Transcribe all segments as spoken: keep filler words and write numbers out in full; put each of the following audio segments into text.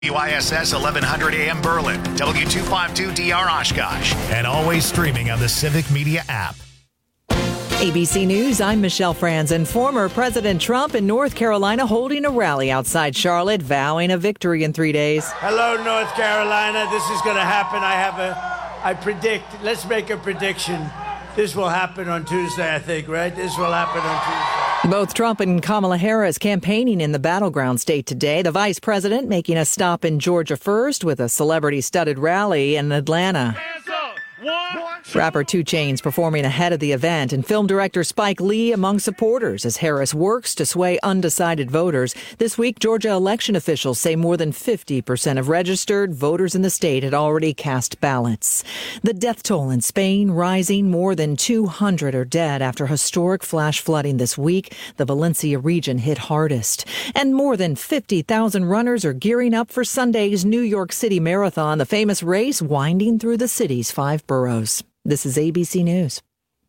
W I S S eleven hundred A M Berlin, W two fifty-two D R Oshkosh, and always streaming on the Civic Media app. A B C News, I'm Michelle Franzen. Former President Trump in North Carolina holding a rally outside Charlotte, vowing a victory in three days. Hello, North Carolina. This is going to happen. I have a, I predict, let's make a prediction. This will happen on Tuesday, I think, right? This will happen on Tuesday. Both Trump and Kamala Harris campaigning in the battleground state today. The vice president making a stop in Georgia first with a celebrity-studded rally in Atlanta. Rapper two Chainz performing ahead of the event, and film director Spike Lee among supporters as Harris works to sway undecided voters. This week, Georgia election officials say more than fifty percent of registered voters in the state had already cast ballots. The death toll in Spain rising. More than two hundred are dead after historic flash flooding this week. The Valencia region hit hardest. And more than fifty thousand runners are gearing up for Sunday's New York City Marathon, the famous race winding through the city's five boroughs. This is A B C News.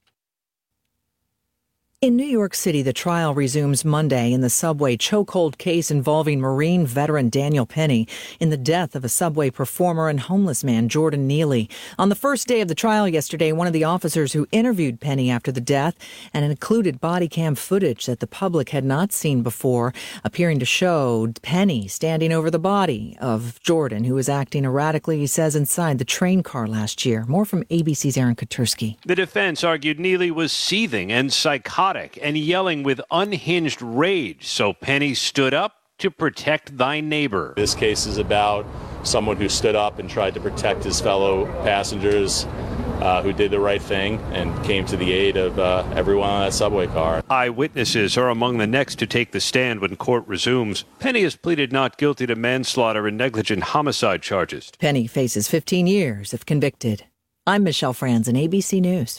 In New York City, the trial resumes Monday in the subway chokehold case involving Marine veteran Daniel Penny in the death of a subway performer and homeless man, Jordan Neely. On the first day of the trial yesterday, one of the officers who interviewed Penny after the death and included body cam footage that the public had not seen before, appearing to show Penny standing over the body of Jordan, who was acting erratically, he says, inside the train car last year. More from A B C's Aaron Katursky. The defense argued Neely was seething and psychotic and yelling with unhinged rage, so Penny stood up to protect thy neighbor. This case is about someone who stood up and tried to protect his fellow passengers, uh, who did the right thing and came to the aid of uh, everyone on that subway car. Eyewitnesses are among the next to take the stand when court resumes. Penny has pleaded not guilty to manslaughter and negligent homicide charges. Penny faces fifteen years if convicted. I'm Michelle Franzen, A B C News.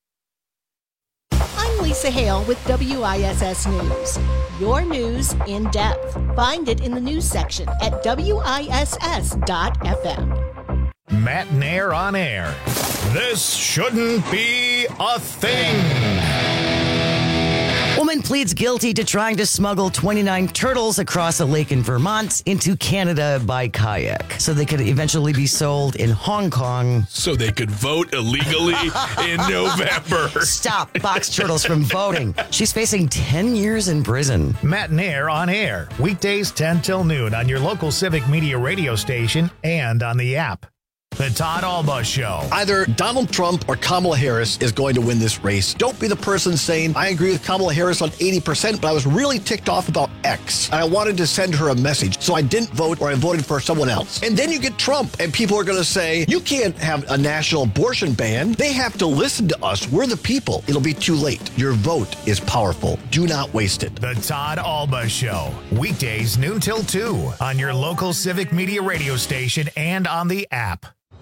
Lisa Hale with W I S S News. Your news in depth. Find it in the news section at W I S S dot F M. Matt Nair on air. This shouldn't be a thing. Woman pleads guilty to trying to smuggle twenty-nine turtles across a lake in Vermont into Canada by kayak so they could eventually be sold in Hong Kong. So they could vote illegally in November. Stop box turtles from voting. She's facing ten years in prison. Matt Nair on air. Weekdays ten till noon on your local Civic Media radio station and on the app. The Todd Alba Show. Either Donald Trump or Kamala Harris is going to win this race. Don't be the person saying, I agree with Kamala Harris on eighty percent, but I was really ticked off about X. And I wanted to send her a message, so I didn't vote or I voted for someone else. And then you get Trump, and people are going to say, you can't have a national abortion ban. They have to listen to us. We're the people. It'll be too late. Your vote is powerful. Do not waste it. The Todd Alba Show. Weekdays noon till two on your local Civic Media radio station and on the app.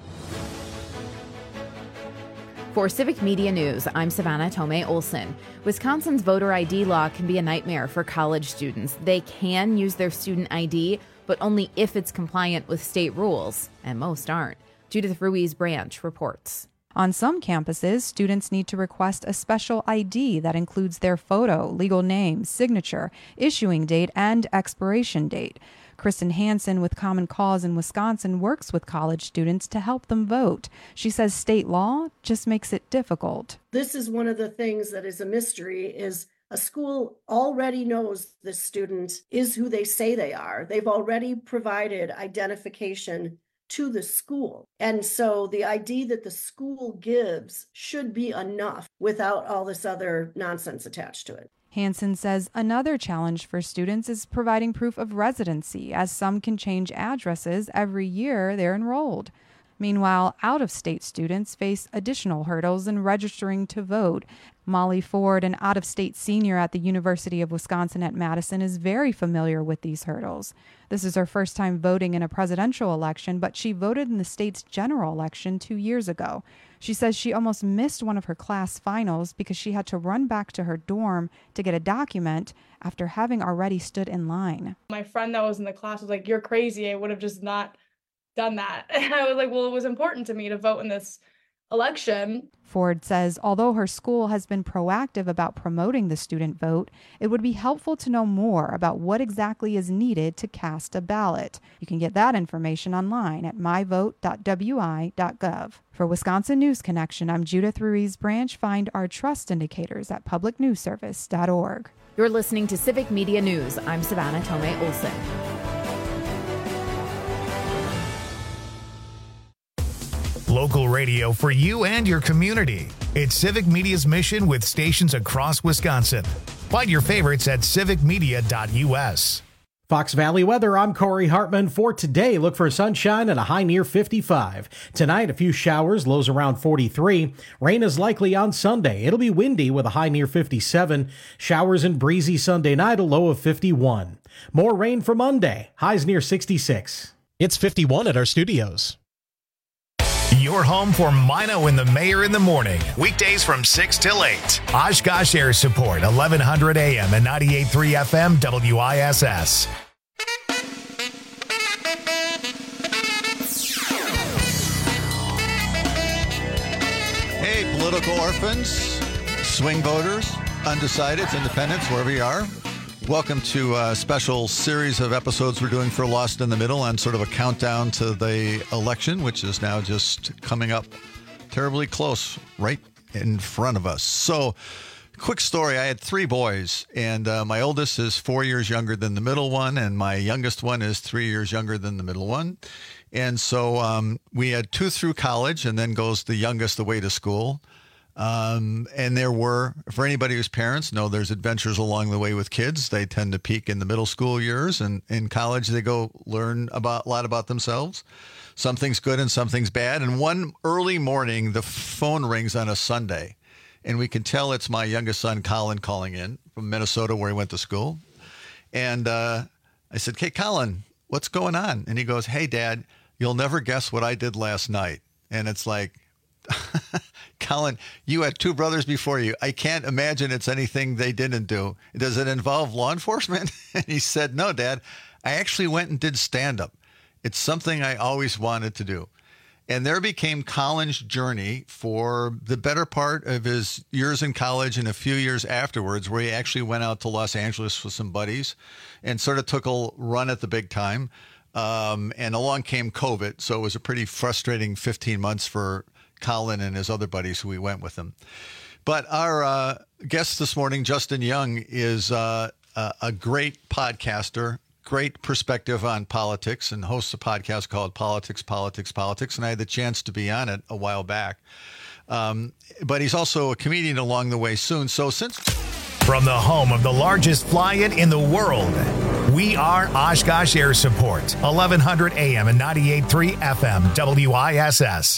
For Civic Media News, I'm Savannah Tomei Olson. Wisconsin's voter I D law can be a nightmare for college students. They can use their student I D, but only if it's compliant with state rules, and most aren't. Judith Ruiz Branch reports. On some campuses, students need to request a special I D that includes their photo, legal name, signature, issuing date, and expiration date. Kristen Hansen with Common Cause in Wisconsin works with college students to help them vote. She says state law just makes it difficult. This is one of the things that is a mystery, is a school already knows the student is who they say they are. They've already provided identification to the school. And so the I D that the school gives should be enough without all this other nonsense attached to it. Hansen says another challenge for students is providing proof of residency, as some can change addresses every year they're enrolled. Meanwhile, out-of-state students face additional hurdles in registering to vote. Molly Ford, an out-of-state senior at the University of Wisconsin at Madison, is very familiar with these hurdles. This is her first time voting in a presidential election, but she voted in the state's general election two years ago. She says she almost missed one of her class finals because she had to run back to her dorm to get a document after having already stood in line. My friend that was in the class was like, "You're crazy. I would have just not done that." And I was like, well, it was important to me to vote in this election. Ford says although her school has been proactive about promoting the student vote, it would be helpful to know more about what exactly is needed to cast a ballot. You can get that information online at my vote dot w i dot gov. For Wisconsin News Connection, I'm Judith Ruiz Branch. Find our trust indicators at public news service dot org. You're listening to Civic Media News. I'm Savannah Tomei Olson. Local radio for you and your community. It's Civic Media's mission with stations across Wisconsin. Find your favorites at civic media dot u s. Fox Valley weather, I'm Corey Hartman. For today, look for sunshine and a high near fifty-five. Tonight, a few showers, lows around forty-three. Rain is likely on Sunday. It'll be windy with a high near fifty-seven. Showers and breezy Sunday night, a low of fifty-one. More rain for Monday, highs near sixty-six. It's fifty-one at our studios. Your home for Mino and the Mayor in the morning. Weekdays from six till eight. Oshkosh Air Support, eleven hundred A M and ninety-eight point three F M W I S S. Hey, political orphans, swing voters, undecideds, independents, wherever you are. Welcome to a special series of episodes we're doing for Lost in the Middle on sort of a countdown to the election, which is now just coming up terribly close right in front of us. So, quick story. I had three boys, and uh, my oldest is four years younger than the middle one, and my youngest one is three years younger than the middle one. And so um, we had two through college, and then goes the youngest away to school. Um, and there were, for anybody whose parents know, there's adventures along the way with kids. They tend to peak in the middle school years, and in college they go learn about a lot about themselves. Something's good and something's bad. And one early morning, the phone rings on a Sunday, and we can tell it's my youngest son, Colin, calling in from Minnesota, where he went to school. And uh, I said, "Hey, Colin, what's going on?" And he goes, "Hey, Dad, you'll never guess what I did last night." And it's like, Colin, you had two brothers before you. I can't imagine it's anything they didn't do. Does it involve law enforcement? And he said, "No, Dad, I actually went and did stand-up. It's something I always wanted to do." And there became Colin's journey for the better part of his years in college and a few years afterwards, where he actually went out to Los Angeles with some buddies and sort of took a run at the big time. Um, and along came COVID, so it was a pretty frustrating fifteen months for Colin and his other buddies who we went with him. But our uh, guest this morning, Justin Young, is uh, a, a great podcaster, great perspective on politics, and hosts a podcast called Politics, Politics, Politics. And I had the chance to be on it a while back. Um, but he's also a comedian along the way soon. So since... From the home of the largest fly-in in the world, we are Oshkosh Air Support, eleven hundred A M and ninety-eight point three F M W I S S.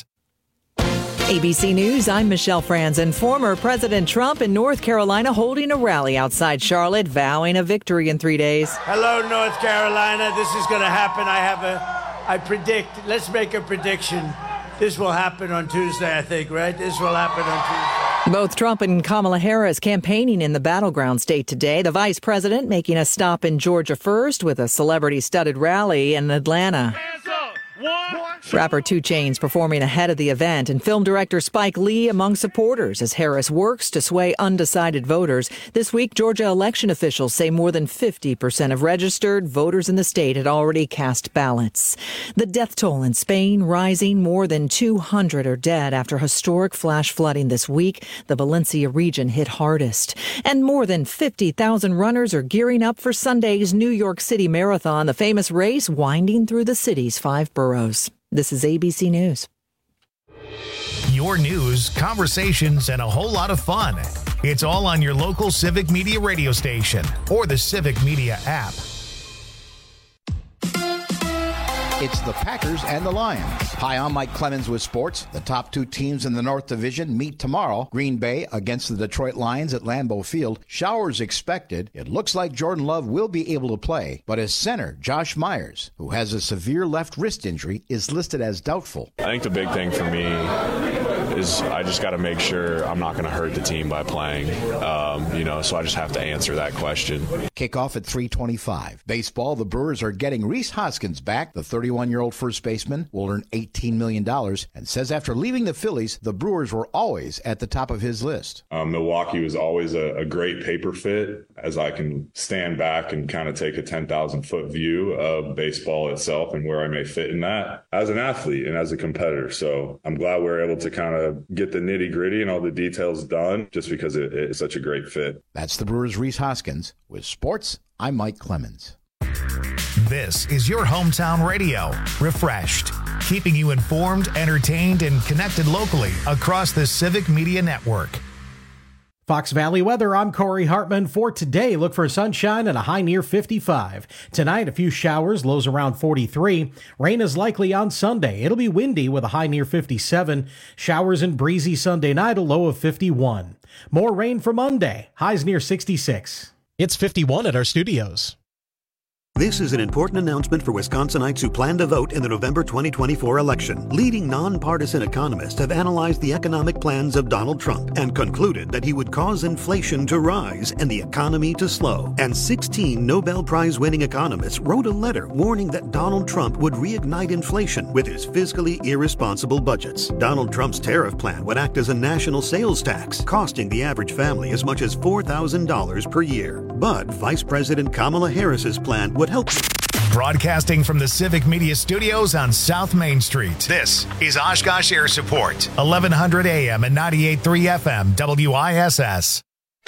A B C News, I'm Michelle Franzen. Former President Trump in North Carolina holding a rally outside Charlotte, vowing a victory in three days. Hello, North Carolina. This is going to happen. I have a, I predict, let's make a prediction. This will happen on Tuesday, I think, right? This will happen on Tuesday. Both Trump and Kamala Harris campaigning in the battleground state today. The vice president making a stop in Georgia first with a celebrity-studded rally in Atlanta. Rapper two Chainz performing ahead of the event, and film director Spike Lee among supporters as Harris works to sway undecided voters. This week, Georgia election officials say more than fifty percent of registered voters in the state had already cast ballots. The death toll in Spain rising. More than two hundred are dead after historic flash flooding this week. The Valencia region hit hardest. And more than fifty thousand runners are gearing up for Sunday's New York City Marathon, the famous race winding through the city's five boroughs. This is A B C News. Your news, conversations, and a whole lot of fun. It's all on your local Civic Media radio station or the Civic Media app. It's the Packers and the Lions. Hi, I'm Mike Clemens with sports. The top two teams in the North Division meet tomorrow. Green Bay against the Detroit Lions at Lambeau Field. Showers expected. It looks like Jordan Love will be able to play, but his center, Josh Myers, who has a severe left wrist injury, is listed as doubtful. I think the big thing for me is I just got to make sure I'm not going to hurt the team by playing. Um, you know, so I just have to answer that question. Kickoff at three twenty-five. Baseball, the Brewers are getting Rhys Hoskins back. The thirty-one-year-old first baseman will earn eighteen million dollars and says after leaving the Phillies, the Brewers were always at the top of his list. Um, Milwaukee was always a, a great paper fit, as I can stand back and kind of take a ten thousand foot view of baseball itself and where I may fit in that as an athlete and as a competitor. So I'm glad we're able to kind of get the nitty gritty and all the details done just because it, it's such a great fit. That's the Brewers' Rhys Hoskins. With sports, I'm Mike Clemens. This is your hometown radio, Refreshed, keeping you informed, entertained, and connected locally across the Civic Media Network. Fox Valley weather, I'm Corey Hartman. For today, look for sunshine and a high near fifty-five. Tonight, a few showers, lows around forty-three. Rain is likely on Sunday. It'll be windy with a high near fifty-seven. Showers and breezy Sunday night, a low of fifty-one. More rain for Monday, highs near sixty-six. It's fifty-one at our studios. This is an important announcement for Wisconsinites who plan to vote in the November twenty twenty-four election. Leading nonpartisan economists have analyzed the economic plans of Donald Trump and concluded that he would cause inflation to rise and the economy to slow. And sixteen Nobel Prize-winning economists wrote a letter warning that Donald Trump would reignite inflation with his fiscally irresponsible budgets. Donald Trump's tariff plan would act as a national sales tax, costing the average family as much as four thousand dollars per year. But Vice President Kamala Harris's plan would help. Broadcasting from the Civic Media Studios on South Main Street, this is Oshkosh Air Support, eleven hundred A M and ninety-eight point three F M, W I S S.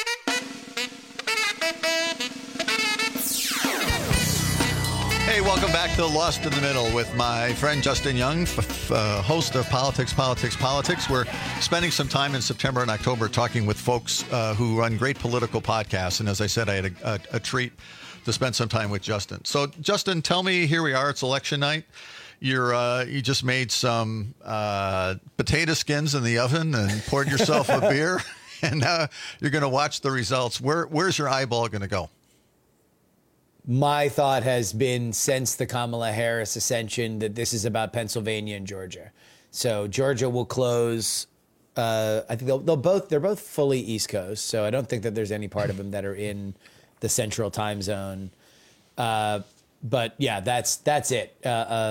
Hey, welcome back to Lost in the Middle with my friend Justin Young, f- uh, host of Politics, Politics, Politics. We're spending some time in September and October talking with folks uh, who run great political podcasts. And as I said, I had a, a, a treat to spend some time with Justin. So, Justin, tell me, here we are, it's election night. You're uh, you just made some uh, potato skins in the oven and poured yourself a beer, and uh, you're going to watch the results. Where Where's your eyeball going to go? My thought has been since the Kamala Harris ascension that this is about Pennsylvania and Georgia. So Georgia will close. Uh, I think they'll, they'll both they're both fully East Coast. So I don't think that there's any part of them that are in the Central Time Zone. Uh, but yeah, that's that's it. Uh, uh,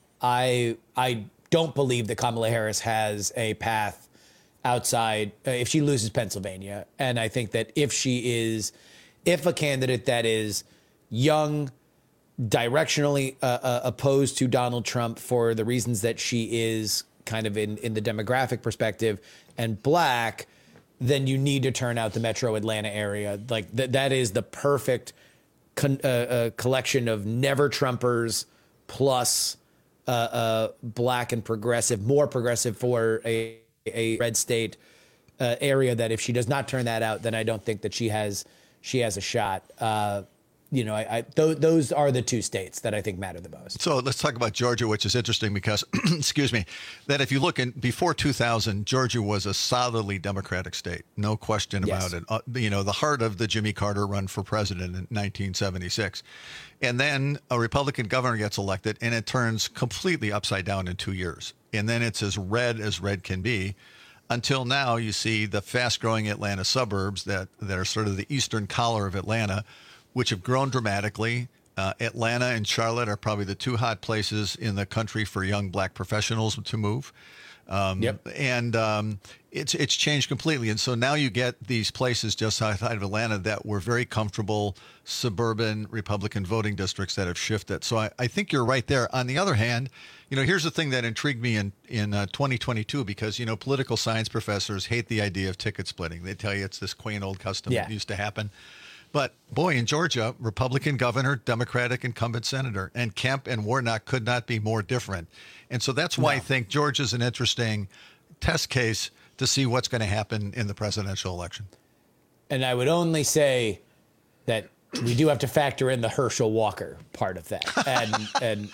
I I don't believe that Kamala Harris has a path outside uh, if she loses Pennsylvania, and I think that if she is, if a candidate that is young, directionally uh, uh, opposed to Donald Trump for the reasons that she is kind of in, in the demographic perspective, and black, then you need to turn out the metro Atlanta area. Like th- that is the perfect con- uh, uh, collection of never Trumpers plus uh, uh, black and progressive, more progressive for a, a red state uh, area that if she does not turn that out, then I don't think that she has she has a shot. Uh, You know, I, I th- those are the two states that I think matter the most. So let's talk about Georgia, which is interesting because, excuse me, that if you look in before two thousand, Georgia was a solidly Democratic state, no question about Yes. it. Uh, you know, the heart of the Jimmy Carter run for president in nineteen seventy-six. And then a Republican governor gets elected and it turns completely upside down in two years. And then it's as red as red can be. Until now, you see the fast-growing Atlanta suburbs that, that are sort of the eastern collar of Atlanta, which have grown dramatically. Uh, Atlanta and Charlotte are probably the two hot places in the country for young black professionals to move. Um, Yep. And um, it's it's changed completely. And so now you get these places just outside of Atlanta that were very comfortable suburban Republican voting districts that have shifted. So I, I think you're right there. On the other hand, you know, here's the thing that intrigued me in, in uh, twenty twenty-two, because, you know, political science professors hate the idea of ticket splitting. They tell you it's this quaint old custom Yeah. that used to happen. But, boy, in Georgia, Republican governor, Democratic incumbent senator, and Kemp and Warnock could not be more different. And so that's why No. I think Georgia's an interesting test case to see what's going to happen in the presidential election. And I would only say that we do have to factor in the Herschel Walker part of that. And and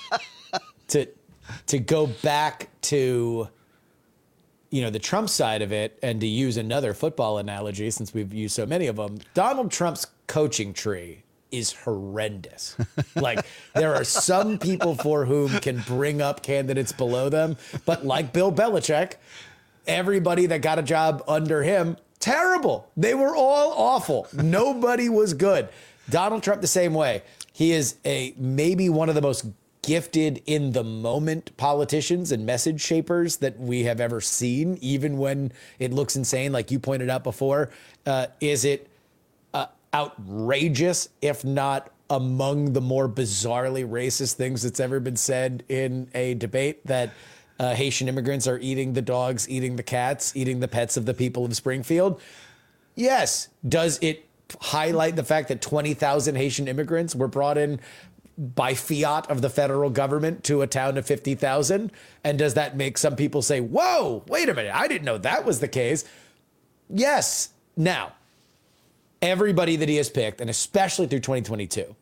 to to go back to, you know, the Trump side of it, and to use another football analogy, since we've used so many of them, Donald Trump's coaching tree is horrendous. Like, there are some people for whom can bring up candidates below them, but like Bill Belichick, everybody that got a job under him, terrible. They were all awful. Nobody was good. Donald Trump the same way. He is a maybe one of the most gifted in the moment politicians and message shapers that we have ever seen, even when it looks insane, like you pointed out before. Uh, is it uh, outrageous, if not among the more bizarrely racist things that's ever been said in a debate, that uh, Haitian immigrants are eating the dogs, eating the cats, eating the pets of the people of Springfield? Yes. Does it highlight the fact that twenty thousand Haitian immigrants were brought in by fiat of the federal government to a town of fifty thousand? And does that make some people say, whoa, wait a minute, I didn't know that was the case? Yes. Now, everybody that he has picked, and especially through twenty twenty-two,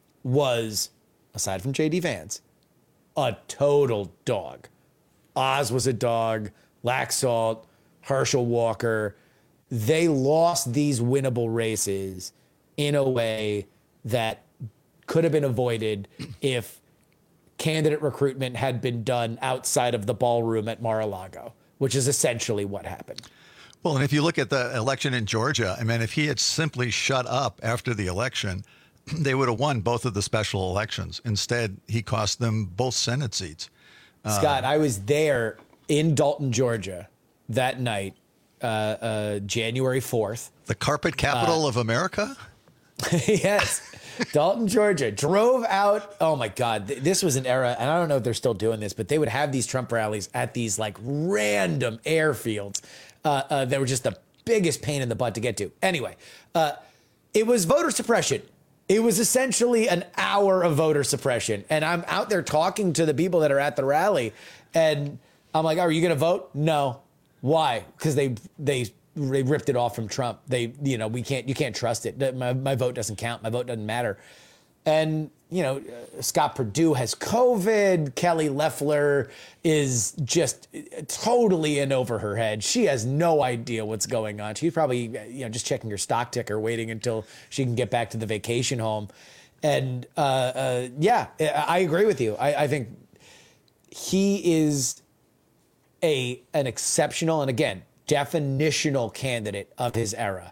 was, aside from J D Vance, a total dog. Oz was a dog, Laxalt, Herschel Walker. They lost these winnable races in a way that could have been avoided if candidate recruitment had been done outside of the ballroom at Mar-a-Lago, which is essentially what happened. Well, and if you look at the election in Georgia, I mean, if he had simply shut up after the election, they would have won both of the special elections. Instead, he cost them both Senate seats. Scott, uh, I was there in Dalton, Georgia that night, uh, uh, January fourth. The carpet capital uh, of America? Yes. Dalton, Georgia, drove out. Oh, my God. Th- this was an era, and I don't know if they're still doing this, but they would have these Trump rallies at these like random airfields. Uh, uh, they were just the biggest pain in the butt to get to. Anyway, uh, it was voter suppression. It was essentially an hour of voter suppression. And I'm out there talking to the people that are at the rally. And I'm like, oh, are you going to vote? No. Why? Because they, they they ripped it off from Trump. They, you know, we can't, you can't trust it. My, my vote doesn't count. My vote doesn't matter. And, you know, uh, Scott Perdue has COVID. Kelly Loeffler is just totally in over her head. She has no idea what's going on. She's probably, you know, just checking her stock ticker, waiting until she can get back to the vacation home. And, uh, uh, yeah, I agree with you. I, I think he is a an exceptional and, again, definitional candidate of his era.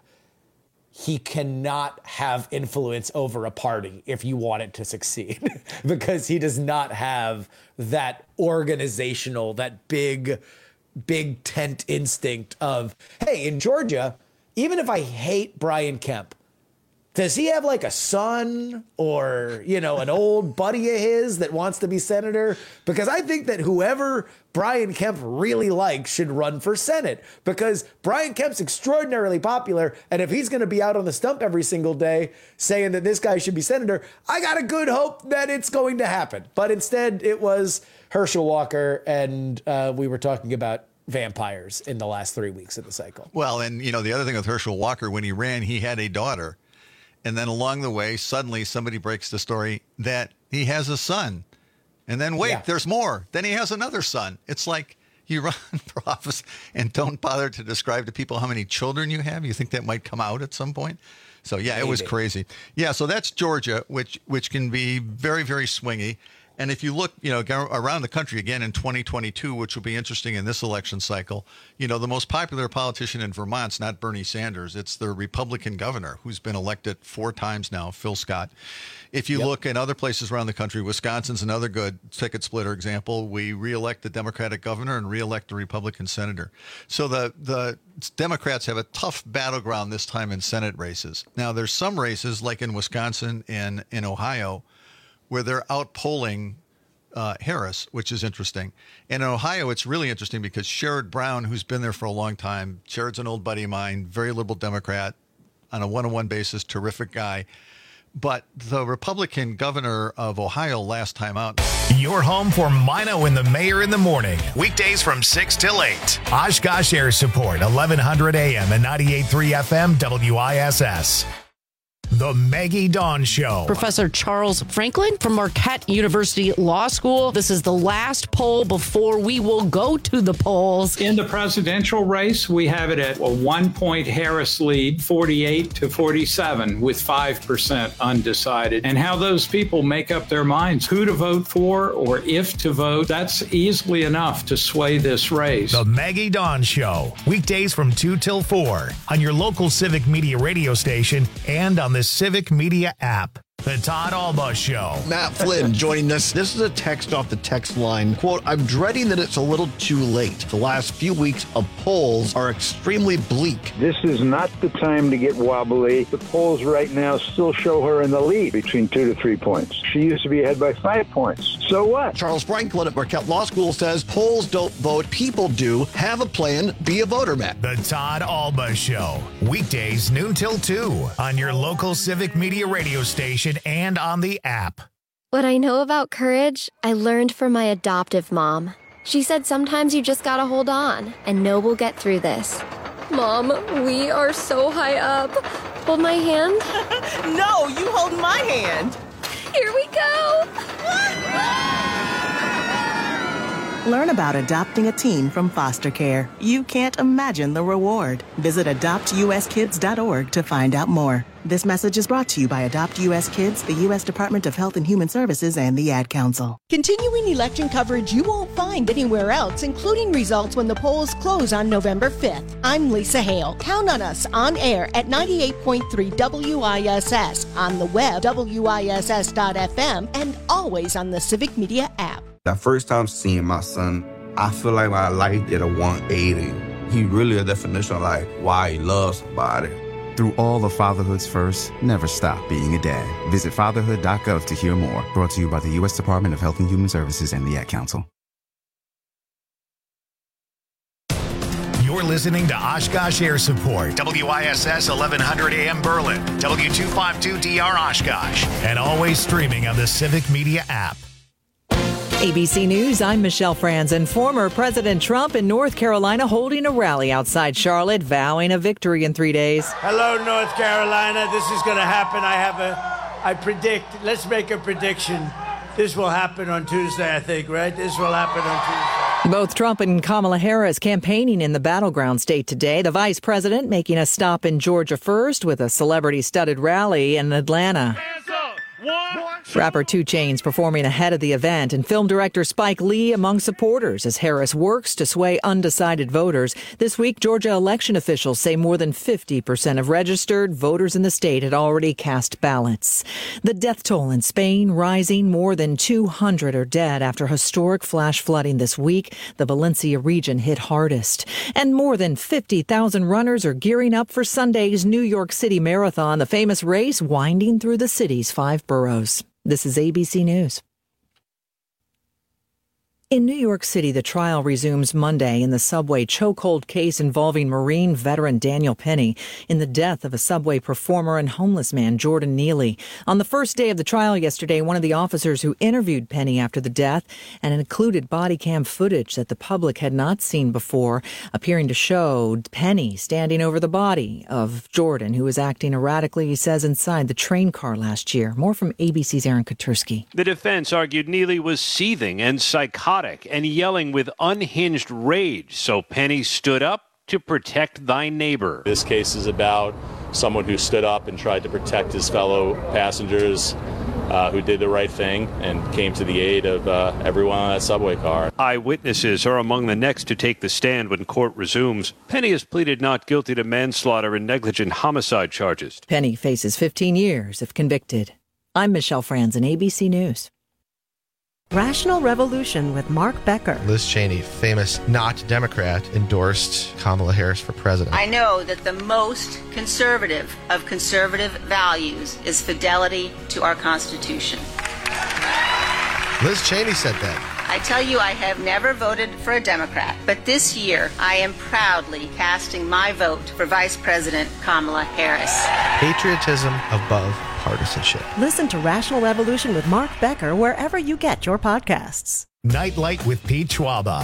He cannot have influence over a party if you want it to succeed because he does not have that organizational, that big, big tent instinct of, hey, in Georgia, even if I hate Brian Kemp, does he have like a son or, you know, an old buddy of his that wants to be senator? Because I think that whoever Brian Kemp really likes should run for Senate because Brian Kemp's extraordinarily popular. And if he's going to be out on the stump every single day saying that this guy should be senator, I got a good hope that it's going to happen. But instead, it was Herschel Walker, and uh, we were talking about vampires in the last three weeks of the cycle. Well, and, you know, the other thing with Herschel Walker, when he ran, he had a daughter. And then along the way, suddenly somebody breaks the story that he has a son. And then, wait, yeah. there's more. Then he has another son. It's like you run for office and don't bother to describe to people how many children you have. You think that might come out at some point? So, yeah, Maybe. It was crazy. Yeah, so that's Georgia, which which can be very, very swingy. And if you look, you know, around the country again in twenty twenty-two, which will be interesting in this election cycle, you know, the most popular politician in Vermont's not Bernie Sanders. It's the Republican governor who's been elected four times now, Phil Scott. If you yep. look in other places around the country, Wisconsin's another good ticket splitter example. We reelect the Democratic governor and reelect the Republican senator. So the, the Democrats have a tough battleground this time in Senate races. Now, there's some races like in Wisconsin and in Ohio where they're outpolling uh, Harris, which is interesting. And in Ohio, it's really interesting because Sherrod Brown, who's been there for a long time, Sherrod's an old buddy of mine, very liberal Democrat, on a one-on-one basis, terrific guy. But the Republican governor of Ohio last time out. Your home for Mino and the Mayor in the morning. Weekdays from six till eight. Oshkosh Air Support, eleven hundred A M and ninety-eight point three F M W I S S. The Maggie Dawn Show. Professor Charles Franklin from Marquette University Law School. This is the last poll before we will go to the polls. In the presidential race, we have it at a one-point Harris lead, forty-eight to forty-seven, with five percent undecided. And how those people make up their minds, who to vote for or if to vote, that's easily enough to sway this race. The Maggie Dawn Show. Weekdays from two till four on your local Civic Media radio station and on the Civic Media app. The Todd Alba Show. Matt Flynn joining us. This is a text off the text line. Quote, I'm dreading that it's a little too late. The last few weeks of polls are extremely bleak. This is not the time to get wobbly. The polls right now still show her in the lead between two to three points. She used to be ahead by five points. So what? Charles Franklin at Marquette Law School says polls don't vote, people do. Have a plan, be a voter, Matt. The Todd Alba Show. Weekdays noon till two on your local Civic Media radio station and on the app. What I know about courage, I learned from my adoptive mom. She said sometimes you just gotta hold on and know we'll get through this. Mom, we are so high up. Hold my hand. No, you hold my hand. Here we go. Learn about adopting a teen from foster care. You can't imagine the reward. Visit adopt u s kids dot org to find out more. This message is brought to you by Adopt U S Kids, the U S Department of Health and Human Services, and the Ad Council. Continuing election coverage you won't find anywhere else, including results when the polls close on November fifth. I'm Lisa Hale. Count on us on air at ninety-eight point three W I S S, on the web, W I S S dot F M, and always on the Civic Media app. The first time seeing my son, I feel like my life did a one eighty. He really a definition of like why he loves somebody. Through all of fatherhood's first, never stop being a dad. Visit fatherhood dot gov to hear more. Brought to you by the U S Department of Health and Human Services and the Ad Council. You're listening to Oshkosh Air Support, W I S S eleven hundred A M Berlin, W two fifty-two D R Oshkosh, and always streaming on the Civic Media app. A B C News, I'm Michelle Franzen. Former President Trump in North Carolina holding a rally outside Charlotte, vowing a victory in three days. Hello, North Carolina. This is going to happen. I have a, I predict, let's make a prediction. This will happen on Tuesday, I think, right? This will happen on Tuesday. Both Trump and Kamala Harris campaigning in the battleground state today. The vice president making a stop in Georgia first with a celebrity-studded rally in Atlanta. Rapper two Chainz performing ahead of the event, and film director Spike Lee among supporters as Harris works to sway undecided voters. This week, Georgia election officials say more than fifty percent of registered voters in the state had already cast ballots. The death toll in Spain rising. More than two hundred are dead after historic flash flooding this week. The Valencia region hit hardest. And more than fifty thousand runners are gearing up for Sunday's New York City Marathon, the famous race winding through the city's five boroughs. This is A B C News. In New York City, the trial resumes Monday in the subway chokehold case involving Marine veteran Daniel Penny in the death of a subway performer and homeless man, Jordan Neely. On the first day of the trial yesterday, one of the officers who interviewed Penny after the death, and it included body cam footage that the public had not seen before, appearing to show Penny standing over the body of Jordan, who was acting erratically, he says, inside the train car last year. More from A B C's Aaron Katursky. The defense argued Neely was seething and psychotic and yelling with unhinged rage, so Penny stood up to protect thy neighbor. This case is about someone who stood up and tried to protect his fellow passengers, uh, who did the right thing and came to the aid of uh, everyone on that subway car. Eyewitnesses are among the next to take the stand when court resumes. Penny has pleaded not guilty to manslaughter and negligent homicide charges. Penny faces fifteen years if convicted. I'm Michelle Franzen, A B C News. Rational Revolution with Mark Becker. Liz Cheney, famous not Democrat, endorsed Kamala Harris for president. I know that the most conservative of conservative values is fidelity to our Constitution. Liz Cheney said that. I tell you, I have never voted for a Democrat, but this year I am proudly casting my vote for Vice President Kamala Harris. Patriotism above partisanship. Listen to Rational Revolution with Mark Becker wherever you get your podcasts. Nightlight with Pete Schwaba.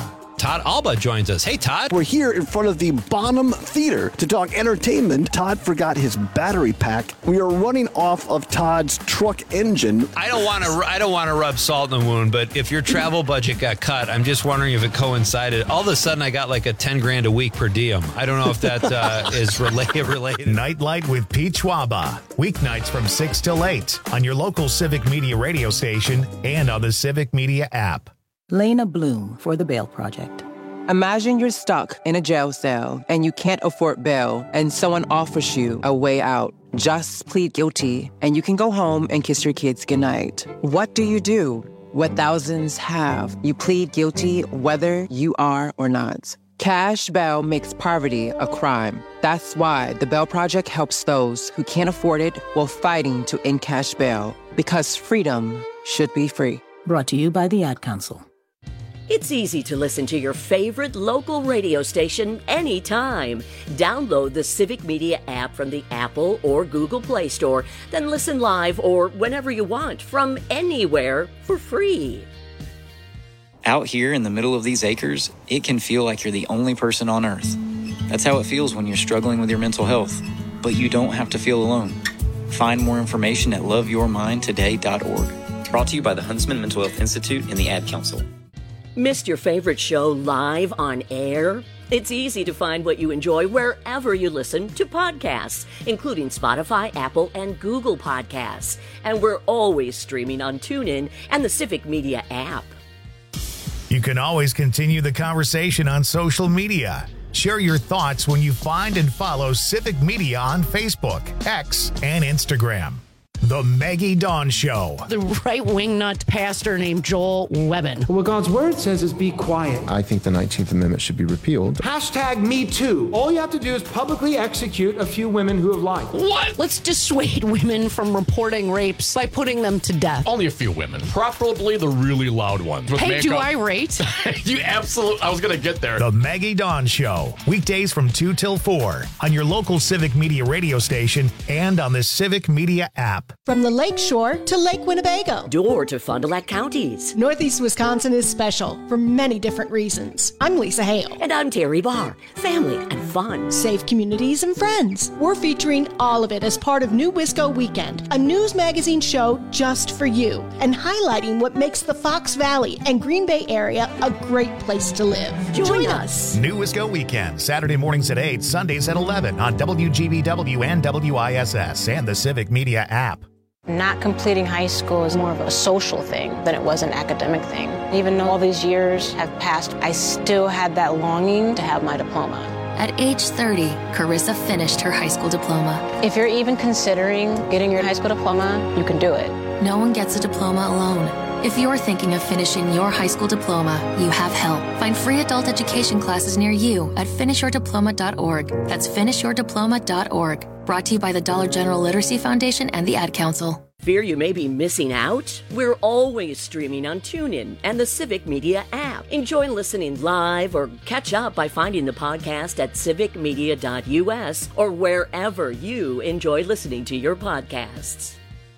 Todd Alba joins us. Hey, Todd. We're here in front of the Bonham Theater to talk entertainment. Todd forgot his battery pack. We are running off of Todd's truck engine. I don't want to. I don't want to rub salt in the wound, but if your travel budget got cut, I'm just wondering if it coincided. All of a sudden, I got like a ten grand a week per diem. I don't know if that uh, is related. related. Nightlight with Pete Schwaba. Weeknights from six till eight on your local Civic Media radio station and on the Civic Media app. Lena Bloom for the Bail Project. Imagine you're stuck in a jail cell and you can't afford bail and someone offers you a way out. Just plead guilty and you can go home and kiss your kids goodnight. What do you do? What thousands have. You plead guilty whether you are or not. Cash bail makes poverty a crime. That's why the Bail Project helps those who can't afford it while fighting to end cash bail. Because freedom should be free. Brought to you by the Ad Council. It's easy to listen to your favorite local radio station anytime. Download the Civic Media app from the Apple or Google Play Store, then listen live or whenever you want from anywhere for free. Out here in the middle of these acres, it can feel like you're the only person on Earth. That's how it feels when you're struggling with your mental health. But you don't have to feel alone. Find more information at love your mind today dot org. Brought to you by the Huntsman Mental Health Institute and the Ad Council. Missed your favorite show live on air? It's easy to find what you enjoy wherever you listen to podcasts, including Spotify, Apple, and Google Podcasts. And we're always streaming on TuneIn and the Civic Media app. You can always continue the conversation on social media. Share your thoughts when you find and follow Civic Media on Facebook, X, and Instagram. The Maggie Dawn Show. The right-wing nut pastor named Joel Webbin. What God's word says is be quiet. I think the nineteenth Amendment should be repealed. Hashtag Me Too. All you have to do is publicly execute a few women who have lied. What? Let's dissuade women from reporting rapes by putting them to death. Only a few women. Preferably the really loud ones. With hey, makeup. Do I rate? You absolutely... I was going to get there. The Maggie Dawn Show. Weekdays from two till four on your local Civic Media radio station and on the Civic Media app. From the Lake Shore to Lake Winnebago. Door to Fond du Lac counties. Northeast Wisconsin is special for many different reasons. I'm Lisa Hale. And I'm Terry Barr. Family and fun. Safe communities and friends. We're featuring all of it as part of New Wisco Weekend, a news magazine show just for you, and highlighting what makes the Fox Valley and Green Bay area a great place to live. Join, Join us. New Wisco Weekend, Saturday mornings at eight, Sundays at eleven on W G B W and W I S S and the Civic Media app. Not completing high school is more of a social thing than it was an academic thing. Even though all these years have passed, I still had that longing to have my diploma. At age thirty, Carissa finished her high school diploma. If you're even considering getting your high school diploma, you can do it. No one gets a diploma alone. If you're thinking of finishing your high school diploma, you have help. Find free adult education classes near you at finish your diploma dot org. That's finish your diploma dot org. Brought to you by the Dollar General Literacy Foundation and the Ad Council. Fear you may be missing out? We're always streaming on TuneIn and the Civic Media app. Enjoy listening live or catch up by finding the podcast at civic media dot U S or wherever you enjoy listening to your podcasts.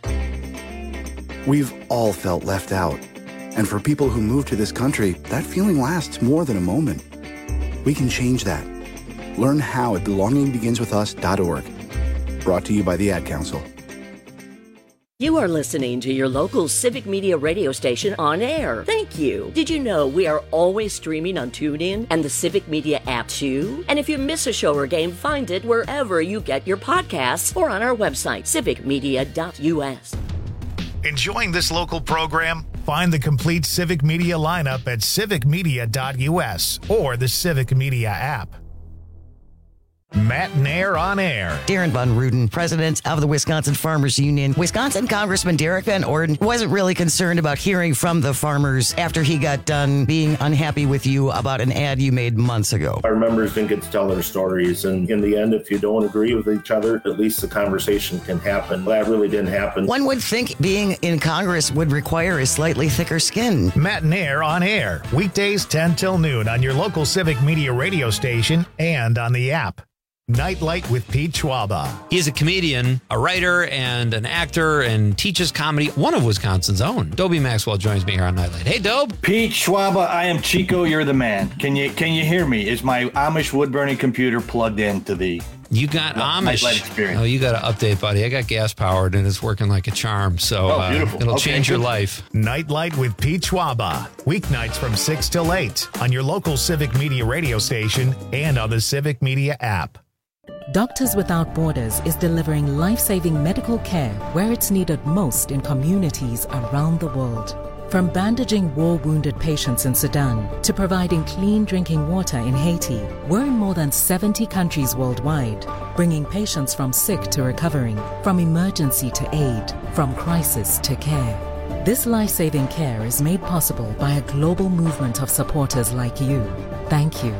We've all felt left out. And for people who move to this country, that feeling lasts more than a moment. We can change that. Learn how at belonging begins with us dot org. Brought to you by the Ad Council. You are listening to your local Civic Media radio station on air. Thank you. Did you know we are always streaming on TuneIn and the Civic Media app too? And if you miss a show or game, find it wherever you get your podcasts or on our website, civic media dot U S. Enjoying this local program? Find the complete Civic Media lineup at civic media dot U S or the Civic Media app. Matt Nair on air. Darren Von Ruden, president of the Wisconsin Farmers Union. Wisconsin Congressman Derek Van Orden wasn't really concerned about hearing from the farmers after he got done being unhappy with you about an ad you made months ago. Our members didn't get to tell their stories, and in the end, if you don't agree with each other, at least the conversation can happen. That really didn't happen. One would think being in Congress would require a slightly thicker skin. Matt Nair on air, weekdays ten till noon on your local Civic Media radio station and on the app. Nightlight with Pete Schwaba. He's a comedian, a writer, and an actor, and teaches comedy. One of Wisconsin's own. Dobie Maxwell joins me here on Nightlight. Hey, Dobe. Pete Schwaba, I am Chico. You're the man. Can you can you hear me? Is my Amish wood burning computer plugged into the? You got Amish. Nightlight experience. Oh, you got to update, buddy. I got gas powered, and it's working like a charm. So oh, beautiful. uh, it'll okay, change good. your life. Nightlight with Pete Schwaba. Weeknights from six till eight on your local Civic Media radio station and on the Civic Media app. Doctors Without Borders is delivering life-saving medical care where it's needed most in communities around the world. From bandaging war-wounded patients in Sudan to providing clean drinking water in Haiti, we're in more than seventy countries worldwide, bringing patients from sick to recovering, from emergency to aid, from crisis to care. This life-saving care is made possible by a global movement of supporters like you. Thank you.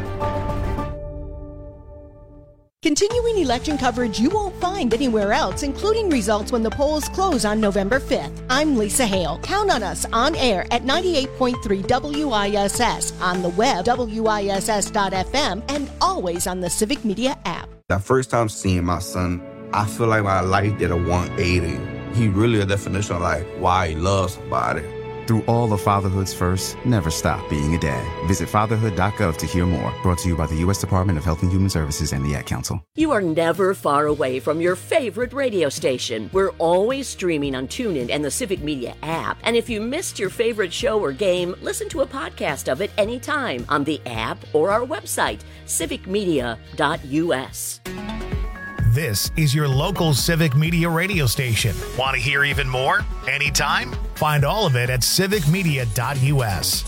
Continuing election coverage you won't find anywhere else, including results when the polls close on November fifth. I'm Lisa Hale. Count on us on air at ninety-eight point three W I S S, on the web, W I S S dot F M, and always on the Civic Media app. That first time seeing my son, I feel like my life did a one eighty. He really a definition of like why he loves somebody. Through all of fatherhood's first, never stop being a dad. Visit fatherhood dot gov to hear more. Brought to you by the U S Department of Health and Human Services and the Ad Council. You are never far away from your favorite radio station. We're always streaming on TuneIn and the Civic Media app. And if you missed your favorite show or game, listen to a podcast of it anytime on the app or our website, civic media dot U S. This is your local Civic Media radio station. Want to hear even more? Anytime? Find all of it at civic media dot U S.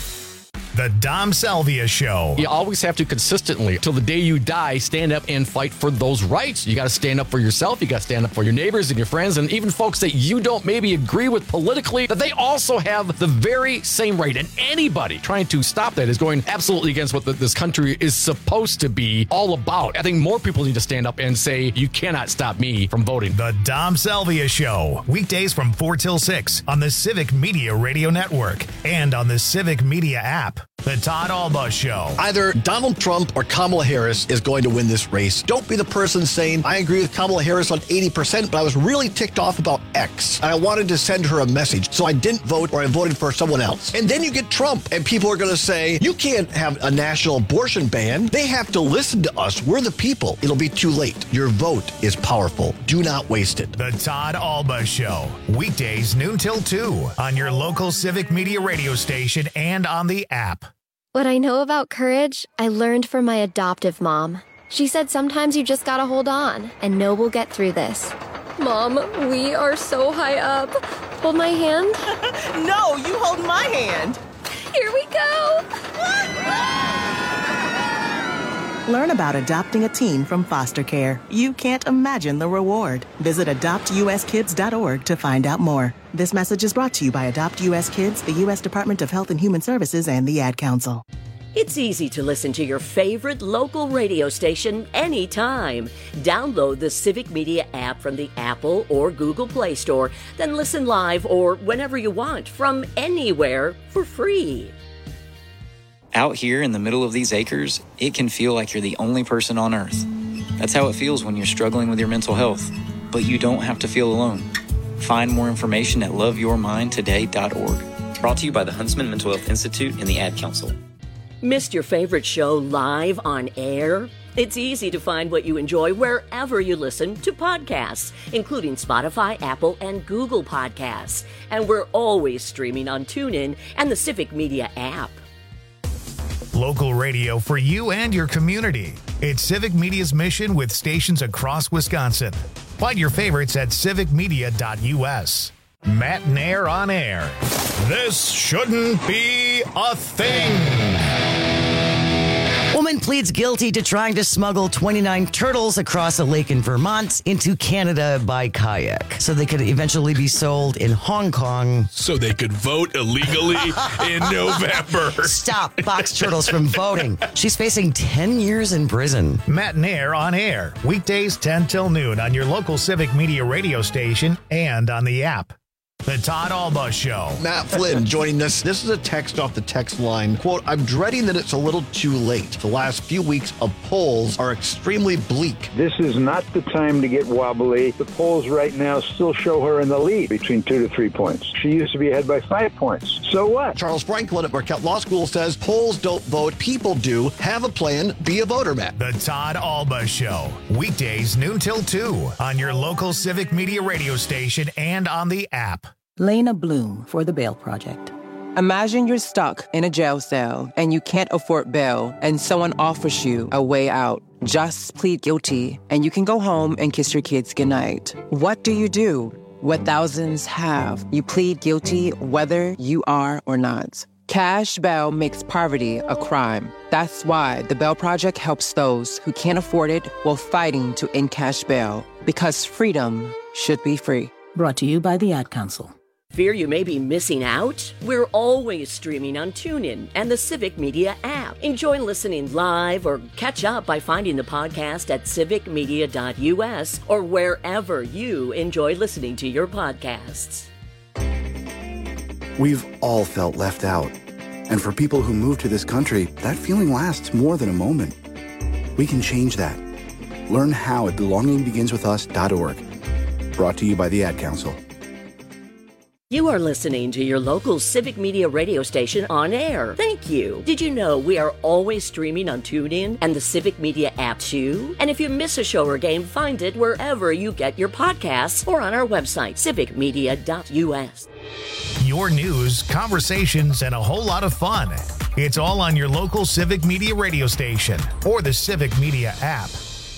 The Dom Salvia Show. You always have to consistently, till the day you die, stand up and fight for those rights. You got to stand up for yourself. You got to stand up for your neighbors and your friends and even folks that you don't maybe agree with politically, that they also have the very same right. And anybody trying to stop that is going absolutely against what the, this country is supposed to be all about. I think more people need to stand up and say, you cannot stop me from voting. The Dom Salvia Show. Weekdays from four till six on the Civic Media Radio Network and on the Civic Media app. The Todd Alba Show. Either Donald Trump or Kamala Harris is going to win this race. Don't be the person saying, I agree with Kamala Harris on eighty percent, but I was really ticked off about X. And I wanted to send her a message, so I didn't vote or I voted for someone else. And then you get Trump, and people are going to say, you can't have a national abortion ban. They have to listen to us. We're the people. It'll be too late. Your vote is powerful. Do not waste it. The Todd Alba Show. Weekdays noon till two on your local Civic Media radio station and on the app. What I know about courage, I learned from my adoptive mom. She said sometimes you just gotta hold on and know we'll get through this. Mom, we are so high up. Hold my hand. No, you hold my hand. Here we go. Learn about adopting a teen from foster care. You can't imagine the reward. Visit adopt u s kids dot org to find out more. This message is brought to you by Adopt U S Kids, the U S Department of Health and Human Services, and the Ad Council. It's easy to listen to your favorite local radio station anytime. Download the Civic Media app from the Apple or Google Play Store, then listen live or whenever you want from anywhere for free. Out here in the middle of these acres, it can feel like you're the only person on earth. That's how it feels when you're struggling with your mental health. But you don't have to feel alone. Find more information at love your mind today dot org. Brought to you by the Huntsman Mental Health Institute and the Ad Council. Missed your favorite show live on air? It's easy to find what you enjoy wherever you listen to podcasts, including Spotify, Apple, and Google Podcasts. And we're always streaming on TuneIn and the Civic Media app. Local radio for you and your community. It's Civic Media's mission with stations across Wisconsin. Find your favorites at civic media dot U S. Matt Nair on air. This shouldn't be a thing. Woman pleads guilty to trying to smuggle twenty-nine turtles across a lake in Vermont into Canada by kayak so they could eventually be sold in Hong Kong. So they could vote illegally in November. Stop box turtles from voting. She's facing ten years in prison. Matt Nair on air. Weekdays ten till noon on your local Civic Media radio station and on the app. The Todd Alba Show. Matt Flynn joining us. This is a text off the text line. Quote, I'm dreading that it's a little too late. The last few weeks of polls are extremely bleak. This is not the time to get wobbly. The polls right now still show her in the lead between two to three points. She used to be ahead by five points. So what? Charles Franklin at Marquette Law School says polls don't vote, people do. Have a plan, be a voter, Matt. The Todd Alba Show. Weekdays noon till two on your local Civic Media radio station and on the app. Lena Bloom for the Bail Project. Imagine you're stuck in a jail cell and you can't afford bail and someone offers you a way out. Just plead guilty and you can go home and kiss your kids goodnight. What do you do? What thousands have. You plead guilty whether you are or not. Cash bail makes poverty a crime. That's why the Bail Project helps those who can't afford it while fighting to end cash bail. Because freedom should be free. Brought to you by the Ad Council. Fear you may be missing out? We're always streaming on TuneIn and the Civic Media app. Enjoy listening live or catch up by finding the podcast at civic media dot u s or wherever you enjoy listening to your podcasts. We've all felt left out. And for people who move to this country, that feeling lasts more than a moment. We can change that. Learn how at belonging begins with us dot org. Brought to you by the Ad Council. You are listening to your local Civic Media radio station on air. Thank you. Did you know we are always streaming on TuneIn and the Civic Media app too? And if you miss a show or game, find it wherever you get your podcasts or on our website, civic media dot u s. Your news, conversations, and a whole lot of fun. It's all on your local Civic Media radio station or the Civic Media app.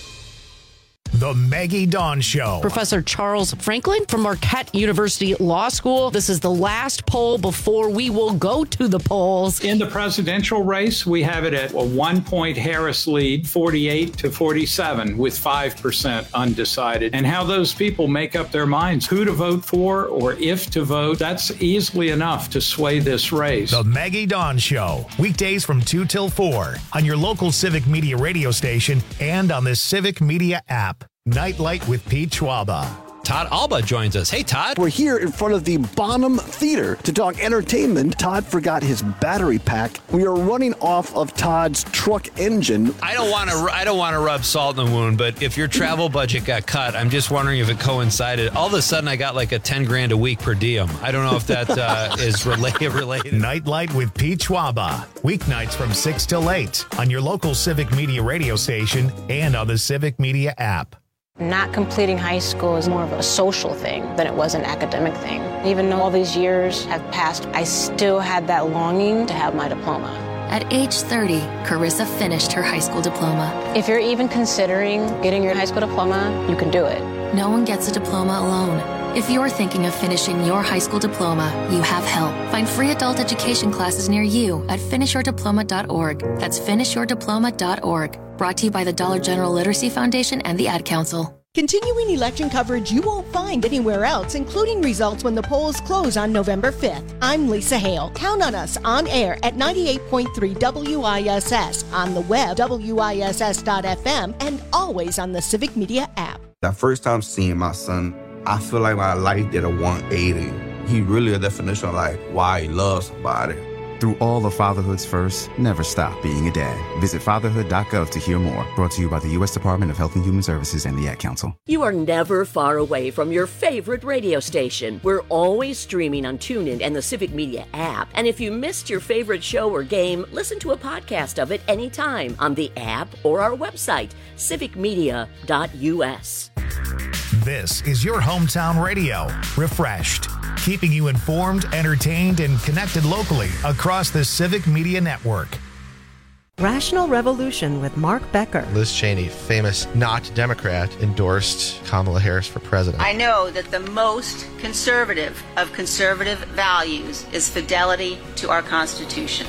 The Maggie Dawn Show. Professor Charles Franklin from Marquette University Law School. This is the last poll before we will go to the polls. In the presidential race, we have it at a one-point Harris lead, forty-eight to forty-seven, with five percent undecided. And how those people make up their minds, who to vote for or if to vote, that's easily enough to sway this race. The Maggie Dawn Show. Weekdays from two till four on your local Civic Media radio station and on the Civic Media app. Nightlight with Pete Schwaba. Todd Alba joins us. Hey, Todd. We're here in front of the Bonham Theater to talk entertainment. Todd forgot his battery pack. We are running off of Todd's truck engine. I don't want to. I don't want to rub salt in the wound, but if your travel budget got cut, I'm just wondering if it coincided. All of a sudden, I got like a ten grand a week per diem. I don't know if that uh, is related. Related. Nightlight with Pete Schwaba. Weeknights from six till eight on your local Civic Media radio station and on the Civic Media app. Not completing high school is more of a social thing than it was an academic thing. Even though all these years have passed, I still had that longing to have my diploma. At age thirty, Carissa finished her high school diploma. If you're even considering getting your high school diploma, you can do it. No one gets a diploma alone. If you're thinking of finishing your high school diploma, you have help. Find free adult education classes near you at finish your diploma dot org. That's finish your diploma dot org. Brought to you by the Dollar General Literacy Foundation and the Ad Council. Continuing election coverage you won't find anywhere else, including results when the polls close on November fifth. I'm Lisa Hale. Count on us on air at ninety-eight point three W I S S, on the web, W I S S dot F M, and always on the Civic Media app. That first time seeing my son, I feel like my life did a one eighty. He really a definition of like why he loves somebody. Through all of fatherhood's first, never stop being a dad. Visit fatherhood dot gov to hear more. Brought to you by the U S Department of Health and Human Services and the Ad Council. You are never far away from your favorite radio station. We're always streaming on TuneIn and the Civic Media app. And if you missed your favorite show or game, listen to a podcast of it anytime on the app or our website, civic media dot u s. This is your hometown radio, refreshed, keeping you informed, entertained, and connected locally across the Civic Media Network. Rational Revolution with Mark Becker. Liz Cheney, famous not Democrat, endorsed Kamala Harris for president. I know that the most conservative of conservative values is fidelity to our Constitution.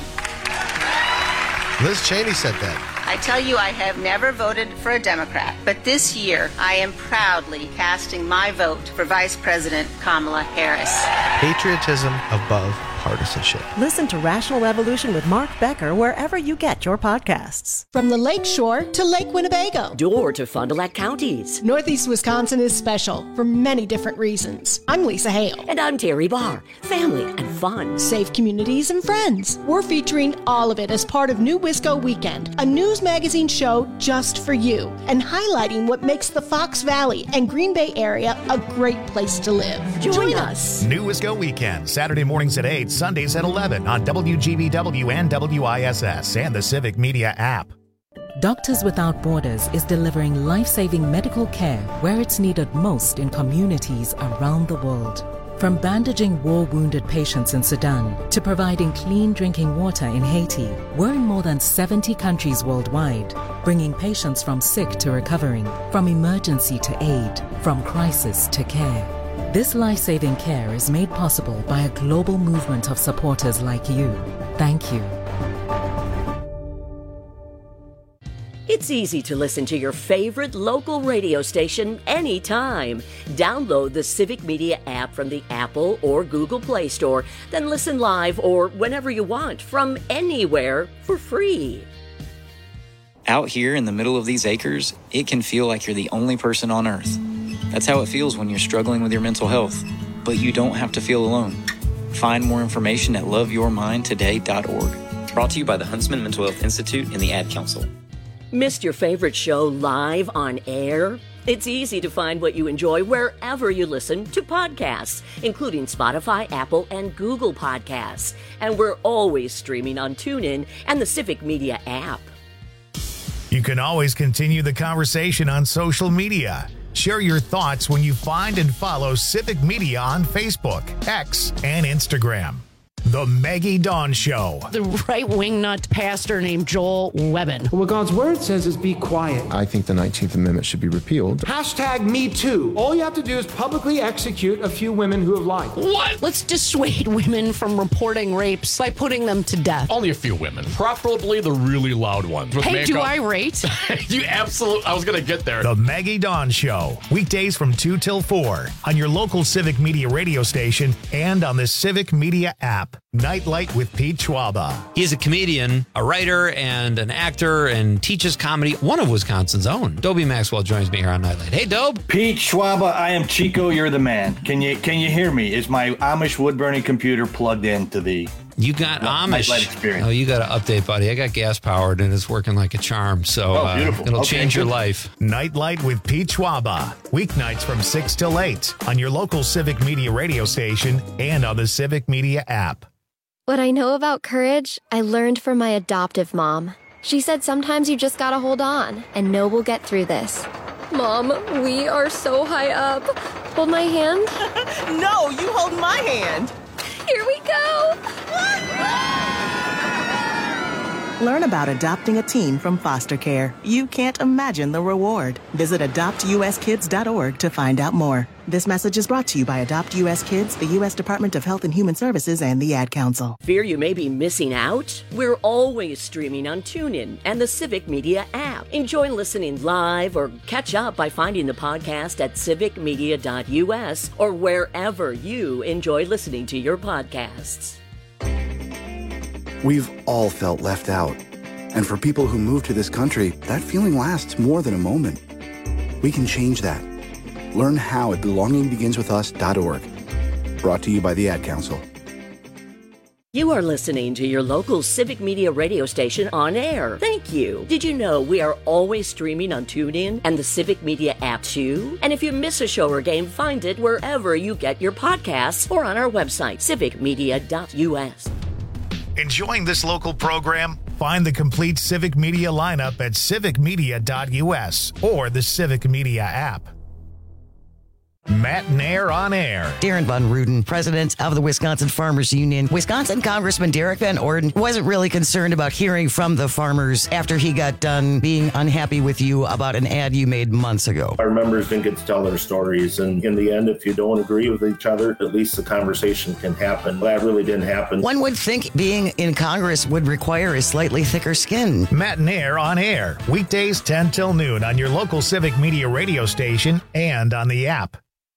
Liz Cheney said that. I tell you, I have never voted for a Democrat, but this year I am proudly casting my vote for Vice President Kamala Harris. Patriotism above partisanship. Listen to Rational Revolution with Mark Becker wherever you get your podcasts. From the Lake Shore to Lake Winnebago. Door to Fond du Lac counties. Northeast Wisconsin is special for many different reasons. I'm Lisa Hale. And I'm Terry Barr. Family and fun. Safe communities and friends. We're featuring all of it as part of New Wisco Weekend, a news magazine show just for you, and highlighting what makes the Fox Valley and Green Bay area a great place to live. Join, Join us. New Wisco Weekend, Saturday mornings at eight, Sundays at eleven on W G B W and W I S S and the Civic Media app. Doctors Without Borders is delivering life-saving medical care where it's needed most in communities around the world. From bandaging war-wounded patients in Sudan to providing clean drinking water in Haiti, we're in more than seventy countries worldwide, bringing patients from sick to recovering, from emergency to aid, from crisis to care. This life-saving care is made possible by a global movement of supporters like you. Thank you. It's easy to listen to your favorite local radio station anytime. Download the Civic Media app from the Apple or Google Play Store, then listen live or whenever you want from anywhere for free. Out here in the middle of these acres, it can feel like you're the only person on earth. That's how it feels when you're struggling with your mental health. But you don't have to feel alone. Find more information at love your mind today dot org. Brought to you by the Huntsman Mental Health Institute and the Ad Council. Missed your favorite show live on air? It's easy to find what you enjoy wherever you listen to podcasts, including Spotify, Apple, and Google Podcasts. And we're always streaming on TuneIn and the Civic Media app. You can always continue the conversation on social media. Share your thoughts when you find and follow Civic Media on Facebook, X, and Instagram. The Maggie Dawn Show. The right-wing nut pastor named Joel Webbin. What God's word says is be quiet. I think the nineteenth Amendment should be repealed. Hashtag me too. All you have to do is publicly execute a few women who have lied. What? Let's dissuade women from reporting rapes by putting them to death. Only a few women, preferably the really loud ones. Hey, makeup. do I rate? You absolutely, I was going to get there. The Maggie Dawn Show. Weekdays from two till four on your local Civic Media radio station and on the Civic Media app. Nightlight with Pete Schwaba. He's a comedian, a writer, and an actor, and teaches comedy. One of Wisconsin's own. Dobie Maxwell joins me here on Nightlight. Hey, Dobe. Pete Schwaba, I am Chico. You're the man. Can you can you hear me? Is my Amish wood burning computer plugged into the? You got Nightlight Amish. Experience. Oh, you got to update, buddy. I got gas powered, and it's working like a charm. So Oh, uh, beautiful. it'll Okay, change your good. life. Nightlight with Pete Schwaba. Weeknights from six till eight on your local Civic Media radio station and on the Civic Media app. What I know about courage, I learned from my adoptive mom. She said sometimes you just gotta hold on and know we'll get through this. Mom, we are so high up. Hold my hand. No, you hold my hand. Here we go. Learn about adopting a teen from foster care. You can't imagine the reward. Visit adopt u s kids dot org to find out more. This message is brought to you by Adopt U S Kids, the U S Department of Health and Human Services, and the Ad Council. Fear you may be missing out? We're always streaming on TuneIn and the Civic Media app. Enjoy listening live or catch up by finding the podcast at civic media dot u s or wherever you enjoy listening to your podcasts. We've all felt left out. And for people who move to this country, that feeling lasts more than a moment. We can change that. Learn how at belonging begins with us dot org. Brought to you by the Ad Council. You are listening to your local Civic Media radio station on air. Thank you. Did you know we are always streaming on TuneIn and the Civic Media app too? And if you miss a show or game, find it wherever you get your podcasts or on our website, civic media dot u s. Enjoying this local program? Find the complete Civic Media lineup at civic media dot u s or the Civic Media app. Matt Nair on air. Darren Von Ruden, president of the Wisconsin Farmers Union. Wisconsin Congressman Derek Van Orden wasn't really concerned about hearing from the farmers after he got done being unhappy with you about an ad you made months ago. Our members didn't get to tell their stories, and in the end, if you don't agree with each other, at least the conversation can happen. That really didn't happen. One would think being in Congress would require a slightly thicker skin. Matt Nair on air. Weekdays ten till noon on your local Civic Media radio station and on the app.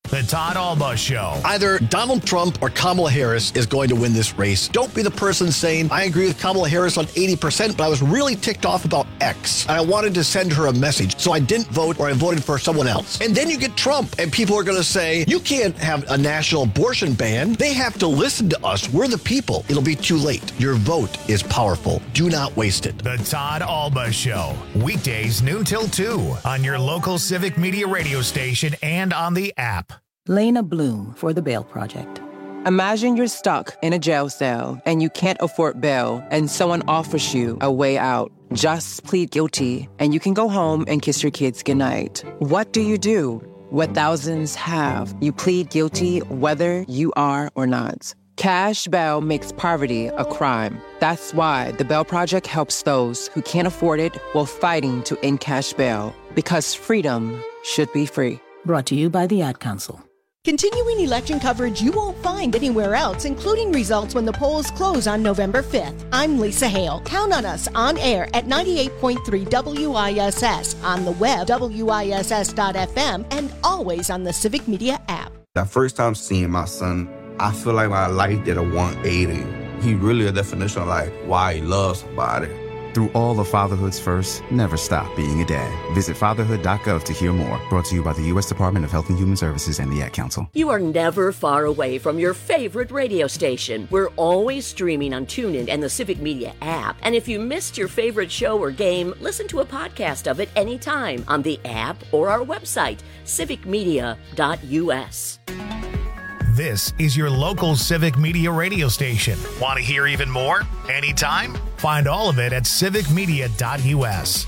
The Todd Alba Show. Either Donald Trump or Kamala Harris is going to win this race. Don't be the person saying, I agree with Kamala Harris on eighty percent, but I was really ticked off about X. And I wanted to send her a message, so I didn't vote or I voted for someone else. And then you get Trump, and people are going to say, you can't have a national abortion ban. They have to listen to us. We're the people. It'll be too late. Your vote is powerful. Do not waste it. The Todd Alba Show. Weekdays noon till two on your local Civic Media radio station and on the app. Lena Bloom for the Bail Project. Imagine you're stuck in a jail cell and you can't afford bail and someone offers you a way out. Just plead guilty and you can go home and kiss your kids goodnight. What do you do? What thousands have. You plead guilty whether you are or not. Cash bail makes poverty a crime. That's why the Bail Project helps those who can't afford it while fighting to end cash bail. Because freedom should be free. Brought to you by the Ad Council. Continuing election coverage you won't find anywhere else, including results when the polls close on November fifth. I'm Lisa Hale. Count on us on air at ninety-eight point three W I S S, on the web, W I S S dot F M, and always on the Civic Media app. That first time seeing my son, I feel like my life did a one eighty. He really a definition of like why he loves somebody. Through all of fatherhood's first, never stop being a dad. Visit fatherhood dot gov to hear more. Brought to you by the U S Department of Health and Human Services and the Ad Council. You are never far away from your favorite radio station. We're always streaming on TuneIn and the Civic Media app. And if you missed your favorite show or game, listen to a podcast of it anytime on the app or our website, civic media dot U S. This is your local Civic Media radio station. Want to hear even more? Anytime? Find all of it at civic media dot U S.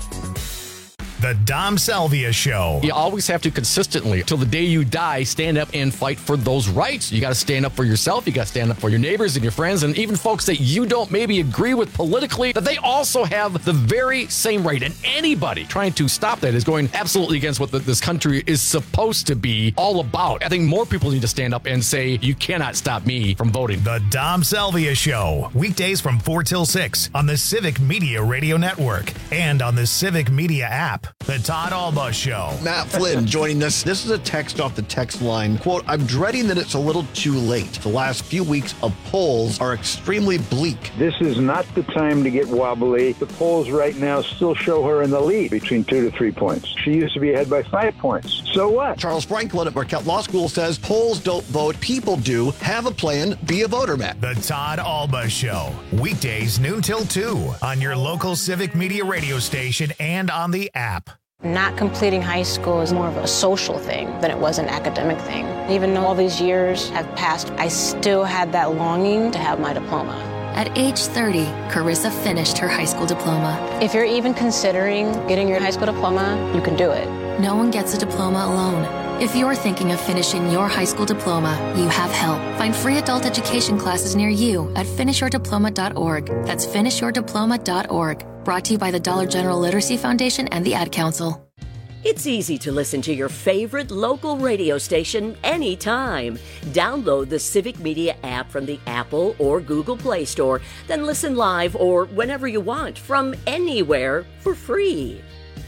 The Dom Salvia Show. You always have to consistently, till the day you die, stand up and fight for those rights. You got to stand up for yourself. You got to stand up for your neighbors and your friends and even folks that you don't maybe agree with politically, that they also have the very same right. And anybody trying to stop that is going absolutely against what the, this country is supposed to be all about. I think more people need to stand up and say, you cannot stop me from voting. The Dom Salvia Show. Weekdays from four till six on the Civic Media Radio Network and on the Civic Media app. The Todd Alba Show. Matt Flynn joining us. This is a text off the text line. Quote, I'm dreading that it's a little too late. The last few weeks of polls are extremely bleak. This is not the time to get wobbly. The polls right now still show her in the lead between two to three points. She used to be ahead by five points. So what? Charles Franklin at Marquette Law School says polls don't vote, people do. Have a plan, be a voter, Matt. The Todd Alba Show. Weekdays noon till two on your local Civic Media radio station and on the app. Not completing high school is more of a social thing than it was an academic thing. Even though all these years have passed, I still had that longing to have my diploma. At age thirty, Carissa finished her high school diploma. If you're even considering getting your high school diploma, you can do it. No one gets a diploma alone. If you're thinking of finishing your high school diploma, you have help. Find free adult education classes near you at finish your diploma dot org. That's finish your diploma dot org. Brought to you by the Dollar General Literacy Foundation and the Ad Council. It's easy to listen to your favorite local radio station anytime. Download the Civic Media app from the Apple or Google Play Store, then listen live or whenever you want from anywhere for free.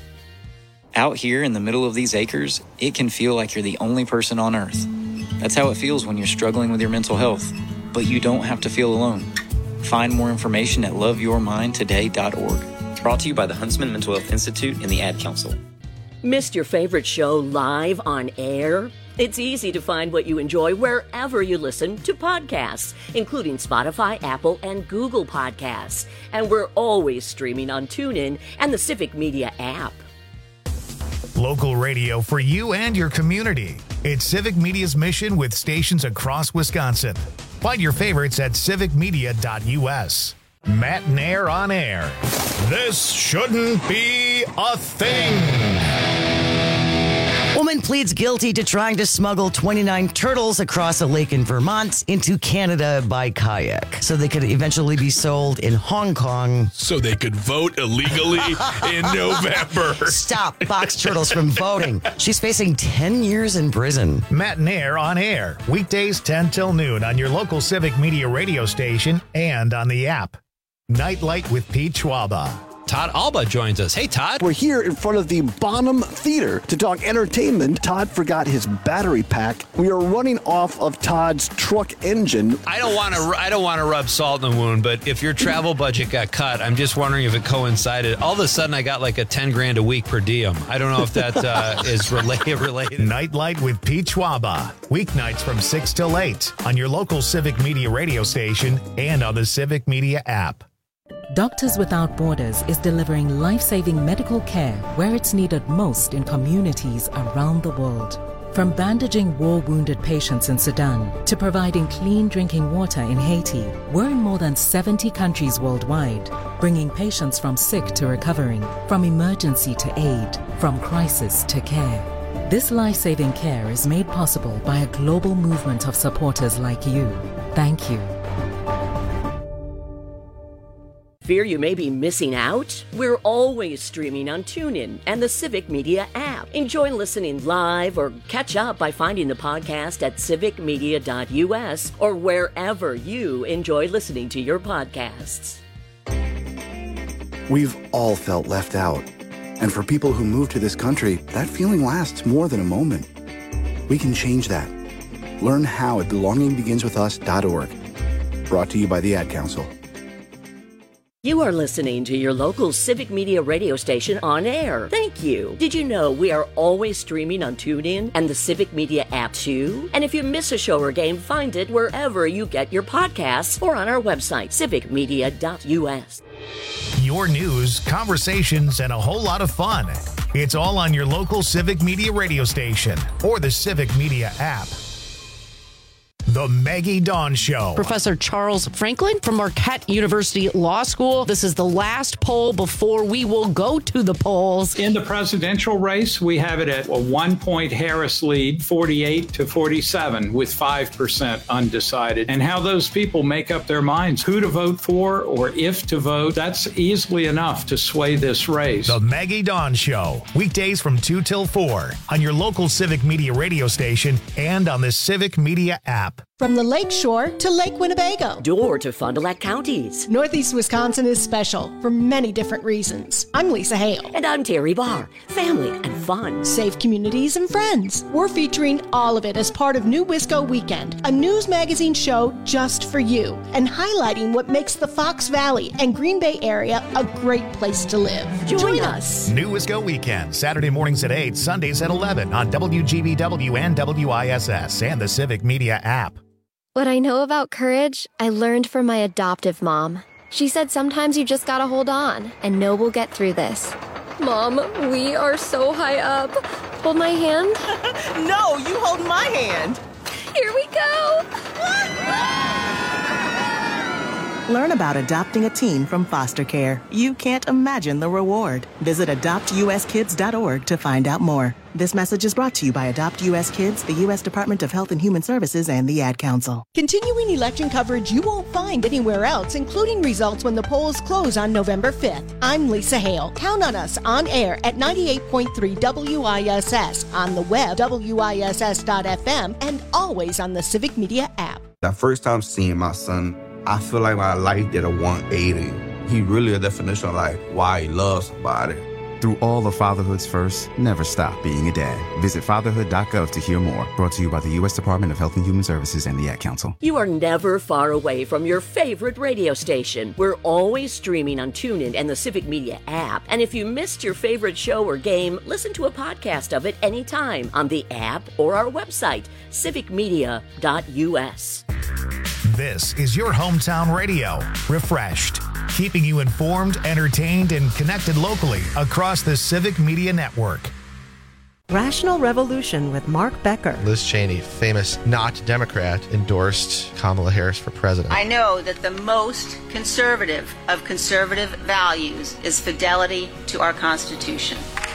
Out here in the middle of these acres, it can feel like you're the only person on earth. That's how it feels when you're struggling with your mental health, but you don't have to feel alone. Find more information at love your mind today dot org. Brought to you by the Huntsman Mental Health Institute and the Ad Council. Missed your favorite show live on air? It's easy to find what you enjoy wherever you listen to podcasts, including Spotify, Apple, and Google Podcasts. And we're always streaming on TuneIn and the Civic Media app. Local radio for you and your community. It's Civic Media's mission with stations across Wisconsin. Find your favorites at civic media dot U S. Matt Nair on air. This shouldn't be a thing. Woman pleads guilty to trying to smuggle twenty-nine turtles across a lake in Vermont into Canada by kayak so they could eventually be sold in Hong Kong. So they could vote illegally in November. Stop box turtles from voting. She's facing ten years in prison. Matt Nair on air. Weekdays ten till noon on your local Civic Media radio station and on the app. Nightlight with Pete Schwaba. Todd Alba joins us. Hey, Todd. We're here in front of the Bonham Theater to talk entertainment. Todd forgot his battery pack. We are running off of Todd's truck engine. I don't want to I don't want to rub salt in the wound, but if your travel budget got cut, I'm just wondering if it coincided. All of a sudden, I got like a ten grand a week per diem. I don't know if that uh, is related. related. Nightlight with Pete Schwaba. Weeknights from six till eight on your local Civic Media radio station and on the Civic Media app. Doctors Without Borders is delivering life-saving medical care where it's needed most in communities around the world. From bandaging war-wounded patients in Sudan to providing clean drinking water in Haiti, we're in more than seventy countries worldwide, bringing patients from sick to recovering, from emergency to aid, from crisis to care. This life-saving care is made possible by a global movement of supporters like you. Thank you. Fear you may be missing out? We're always streaming on TuneIn and the Civic Media app. Enjoy listening live or catch up by finding the podcast at civic media dot u s or wherever you enjoy listening to your podcasts. We've all felt left out. And for people who move to this country, that feeling lasts more than a moment. We can change that. Learn how at belonging begins with us dot org. Brought to you by the Ad Council. You are listening to your local Civic Media radio station on air. Thank you. Did you know we are always streaming on TuneIn and the Civic Media app too? And if you miss a show or game, find it wherever you get your podcasts or on our website, civic media dot u s. Your news, conversations, and a whole lot of fun. It's all on your local Civic Media radio station or the Civic Media app. The Maggie Dawn Show. Professor Charles Franklin from Marquette University Law School. This is the last poll before we will go to the polls. In the presidential race, we have it at a one-point Harris lead, forty-eight to forty-seven, with five percent undecided. And how those people make up their minds, who to vote for or if to vote, that's easily enough to sway this race. The Maggie Dawn Show. Weekdays from two till four on your local Civic Media radio station and on the Civic Media app. From the Lake Shore to Lake Winnebago. Door to Fond du Lac counties. Northeast Wisconsin is special for many different reasons. I'm Lisa Hale. And I'm Terry Barr. Family and fun. Safe communities and friends. We're featuring all of it as part of New Wisco Weekend, a news magazine show just for you, and highlighting what makes the Fox Valley and Green Bay area a great place to live. Join, Join us. us. New Wisco Weekend, Saturday mornings at eight, Sundays at eleven on W G B W and W I S S and the Civic Media app. What I know about courage, I learned from my adoptive mom. She said sometimes you just gotta hold on and know we'll get through this. Mom, we are so high up. Hold my hand. No, you hold my hand. Here we go. Learn about adopting a teen from foster care. You can't imagine the reward. Visit adopt u s kids dot org to find out more. This message is brought to you by Adopt U S Kids, the U S Department of Health and Human Services, and the Ad Council. Continuing election coverage you won't find anywhere else, including results when the polls close on November fifth. I'm Lisa Hale. Count on us on air at ninety-eight point three W I S S, on the web, W I S S dot F M, and always on the Civic Media app. That first time seeing my son, I feel like my life did a one eighty. He really a definition of like why he loves somebody. Through all of fatherhood's first, never stop being a dad. Visit fatherhood dot gov to hear more. Brought to you by the U S Department of Health and Human Services and the Ad Council. You are never far away from your favorite radio station. We're always streaming on TuneIn and the Civic Media app. And if you missed your favorite show or game, listen to a podcast of it anytime on the app or our website, civic media dot u s. This is your hometown radio, refreshed, keeping you informed, entertained, and connected locally across the Civic Media Network. Rational Revolution with Mark Becker. Liz Cheney, famous not Democrat, endorsed Kamala Harris for president. I know that the most conservative of conservative values is fidelity to our Constitution.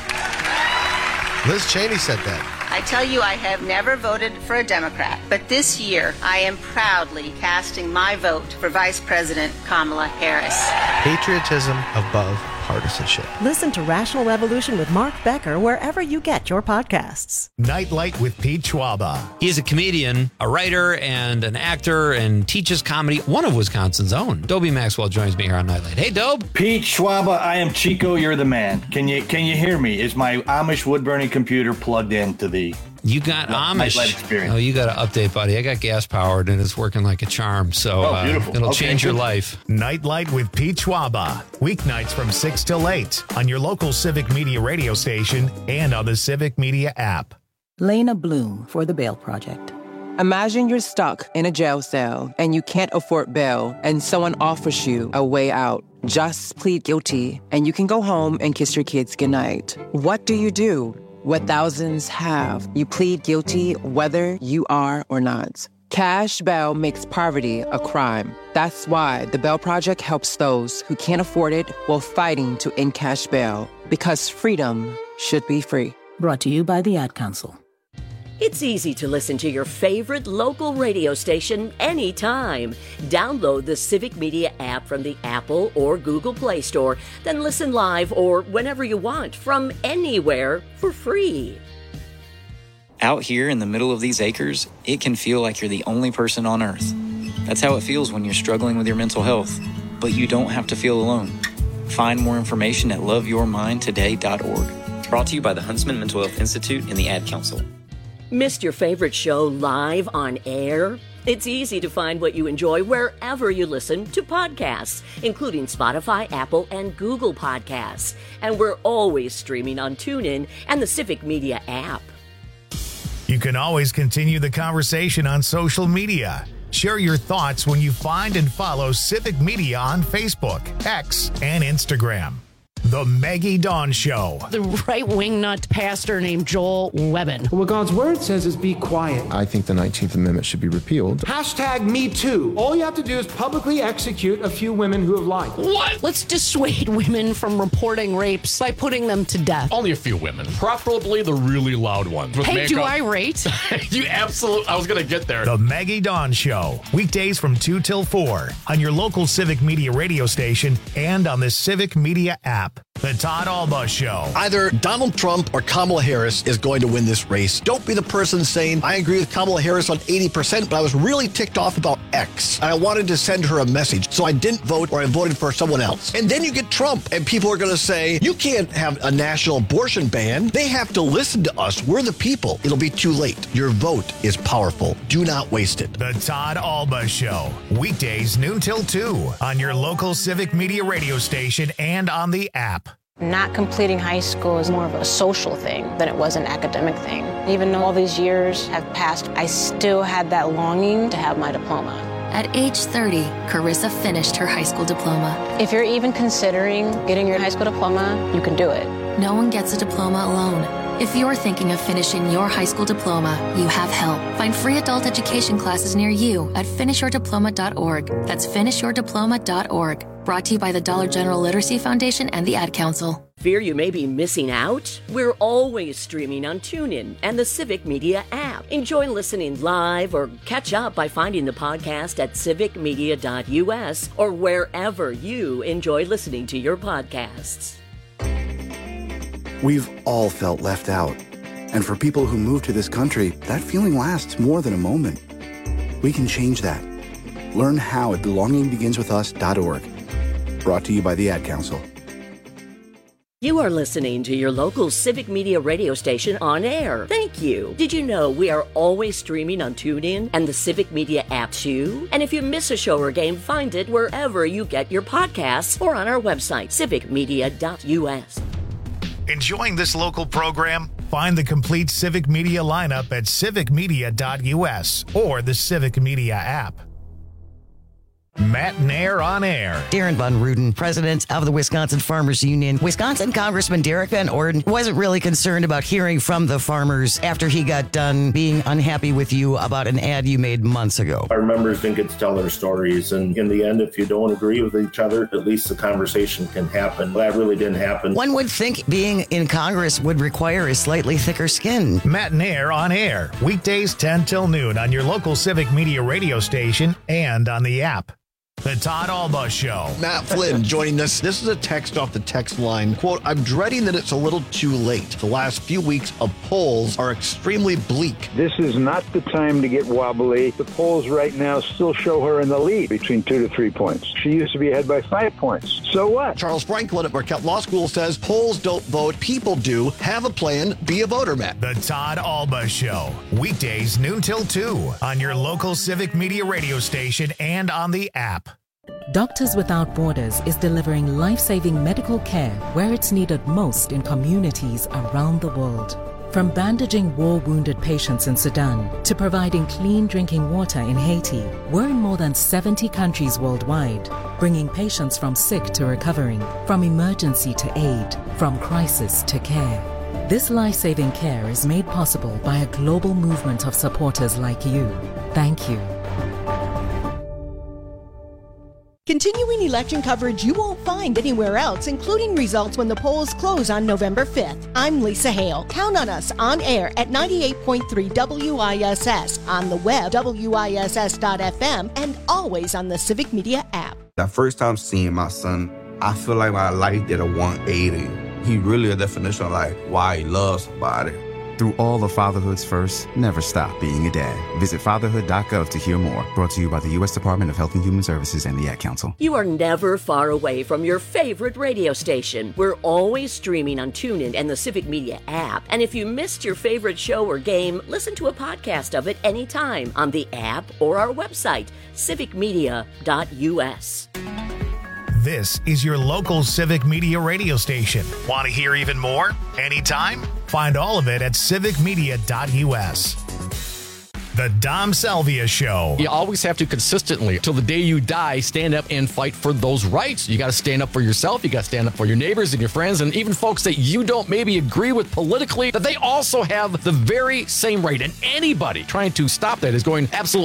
Liz Cheney said that. I tell you, I have never voted for a Democrat, but this year I am proudly casting my vote for Vice President Kamala Harris. Patriotism above partisanship. Listen to Rational Revolution with Mark Becker wherever you get your podcasts. Nightlight with Pete Schwaba. He is a comedian, a writer, and an actor, and teaches comedy. One of Wisconsin's own. Dobie Maxwell joins me here on Nightlight. Hey, Dobe. Pete Schwaba, I am Chico. You're the man. Can you can you hear me? Is my Amish wood burning computer plugged into the? You got no, Amish. Nightlight experience. Oh, you got to update, buddy. I got gas powered and it's working like a charm. So oh, beautiful. uh, it'll okay, change good. your life. Nightlight with Pete Schwaba. Weeknights from six till eight on your local Civic Media radio station and on the Civic Media app. Lena Bloom for the Bail Project. Imagine you're stuck in a jail cell and you can't afford bail and someone offers you a way out. Just plead guilty and you can go home and kiss your kids goodnight. What do you do? What thousands have. You plead guilty whether you are or not. Cash bail makes poverty a crime. That's why the Bail Project helps those who can't afford it while fighting to end cash bail. Because freedom should be free. Brought to you by the Ad Council. It's easy to listen to your favorite local radio station anytime. Download the Civic Media app from the Apple or Google Play Store, then listen live or whenever you want from anywhere for free. Out here in the middle of these acres, it can feel like you're the only person on earth. That's how it feels when you're struggling with your mental health, but you don't have to feel alone. Find more information at love your mind today dot org. Brought to you by the Huntsman Mental Health Institute and the Ad Council. Missed your favorite show live on air? It's easy to find what you enjoy wherever you listen to podcasts, including Spotify, Apple, and Google Podcasts. And we're always streaming on TuneIn and the Civic Media app. You can always continue the conversation on social media. Share your thoughts when you find and follow Civic Media on Facebook, X, and Instagram. The Maggie Dawn Show. The right-wing nut pastor named Joel Webbin. What God's word says is be quiet. I think the nineteenth Amendment should be repealed. Hashtag me too. All you have to do is publicly execute a few women who have lied. What? Let's dissuade women from reporting rapes by putting them to death. Only a few women, preferably the really loud ones. With hey, makeup. do I rate? You absolutely, I was going to get there. The Maggie Dawn Show. Weekdays from two till four on your local Civic Media radio station and on the Civic Media app. The Todd Alba Show. Either Donald Trump or Kamala Harris is going to win this race. Don't be the person saying, I agree with Kamala Harris on eighty percent, but I was really ticked off about X. And I wanted to send her a message, so I didn't vote or I voted for someone else. And then you get Trump, and people are going to say, you can't have a national abortion ban. They have to listen to us. We're the people. It'll be too late. Your vote is powerful. Do not waste it. The Todd Alba Show. Weekdays noon till two on your local Civic Media radio station and on the app. Not completing high school is more of a social thing than it was an academic thing. Even though all these years have passed, I still had that longing to have my diploma. At age thirty, Carissa finished her high school diploma. If you're even considering getting your high school diploma, you can do it. No one gets a diploma alone. If you're thinking of finishing your high school diploma, you have help. Find free adult education classes near you at finish your diploma dot org. That's finish your diploma dot org. Brought to you by the Dollar General Literacy Foundation and the Ad Council. Fear you may be missing out? We're always streaming on TuneIn and the Civic Media app. Enjoy listening live or catch up by finding the podcast at civic media dot u s or wherever you enjoy listening to your podcasts. We've all felt left out. And for people who move to this country, that feeling lasts more than a moment. We can change that. Learn how at belonging begins with us dot org. Brought to you by the Ad Council. You are listening to your local Civic Media radio station on air. Thank you. Did you know we are always streaming on TuneIn and the Civic Media app too? And if you miss a show or game, find it wherever you get your podcasts or on our website, civic media dot u s. Enjoying this local program? Find the complete Civic Media lineup at civic media dot u s or the Civic Media app. Matt Nair on air. Darren Von Ruden, president of the Wisconsin Farmers Union. Wisconsin Congressman Derek Van Orden wasn't really concerned about hearing from the farmers after he got done being unhappy with you about an ad you made months ago. Our members didn't get to tell their stories, and in the end, if you don't agree with each other, at least the conversation can happen. That really didn't happen. One would think being in Congress would require a slightly thicker skin. Matt Nair on air. Weekdays ten till noon on your local Civic Media radio station and on the app. The Todd Alba Show. Matt Flynn joining us. This is a text off the text line. Quote, I'm dreading that it's a little too late. The last few weeks of polls are extremely bleak. This is not the time to get wobbly. The polls right now still show her in the lead between two to three points. She used to be ahead by five points. So what? Charles Franklin at Marquette Law School says polls don't vote, people do. Have a plan, be a voter, Matt. The Todd Alba Show. Weekdays noon till two on your local Civic Media radio station and on the app. Doctors Without Borders is delivering life-saving medical care where it's needed most in communities around the world. From bandaging war-wounded patients in Sudan to providing clean drinking water in Haiti, we're in more than seventy countries worldwide, bringing patients from sick to recovering, from emergency to aid, from crisis to care. This life-saving care is made possible by a global movement of supporters like you. Thank you. Continuing election coverage you won't find anywhere else, including results when the polls close on November fifth. I'm Lisa Hale. Count on us on air at ninety-eight point three W I S S, on the web, W I S S dot F M, and always on the Civic Media app. The first time seeing my son, I feel like my life did a one eighty. He really a definition of like why he loves somebody. Through all of fatherhood's first, never stop being a dad. Visit fatherhood dot gov to hear more. Brought to you by the U S Department of Health and Human Services and the Ad Council. You are never far away from your favorite radio station. We're always streaming on TuneIn and the Civic Media app. And if you missed your favorite show or game, listen to a podcast of it anytime on the app or our website, civic media dot U S. This is your local Civic Media radio station. Want to hear even more? Anytime? Find all of it at civic media dot U S. The Dom Salvia Show. You always have to consistently, till the day you die, stand up and fight for those rights. You got to stand up for yourself. You got to stand up for your neighbors and your friends and even folks that you don't maybe agree with politically, that they also have the very same right. And anybody trying to stop that is going absolutely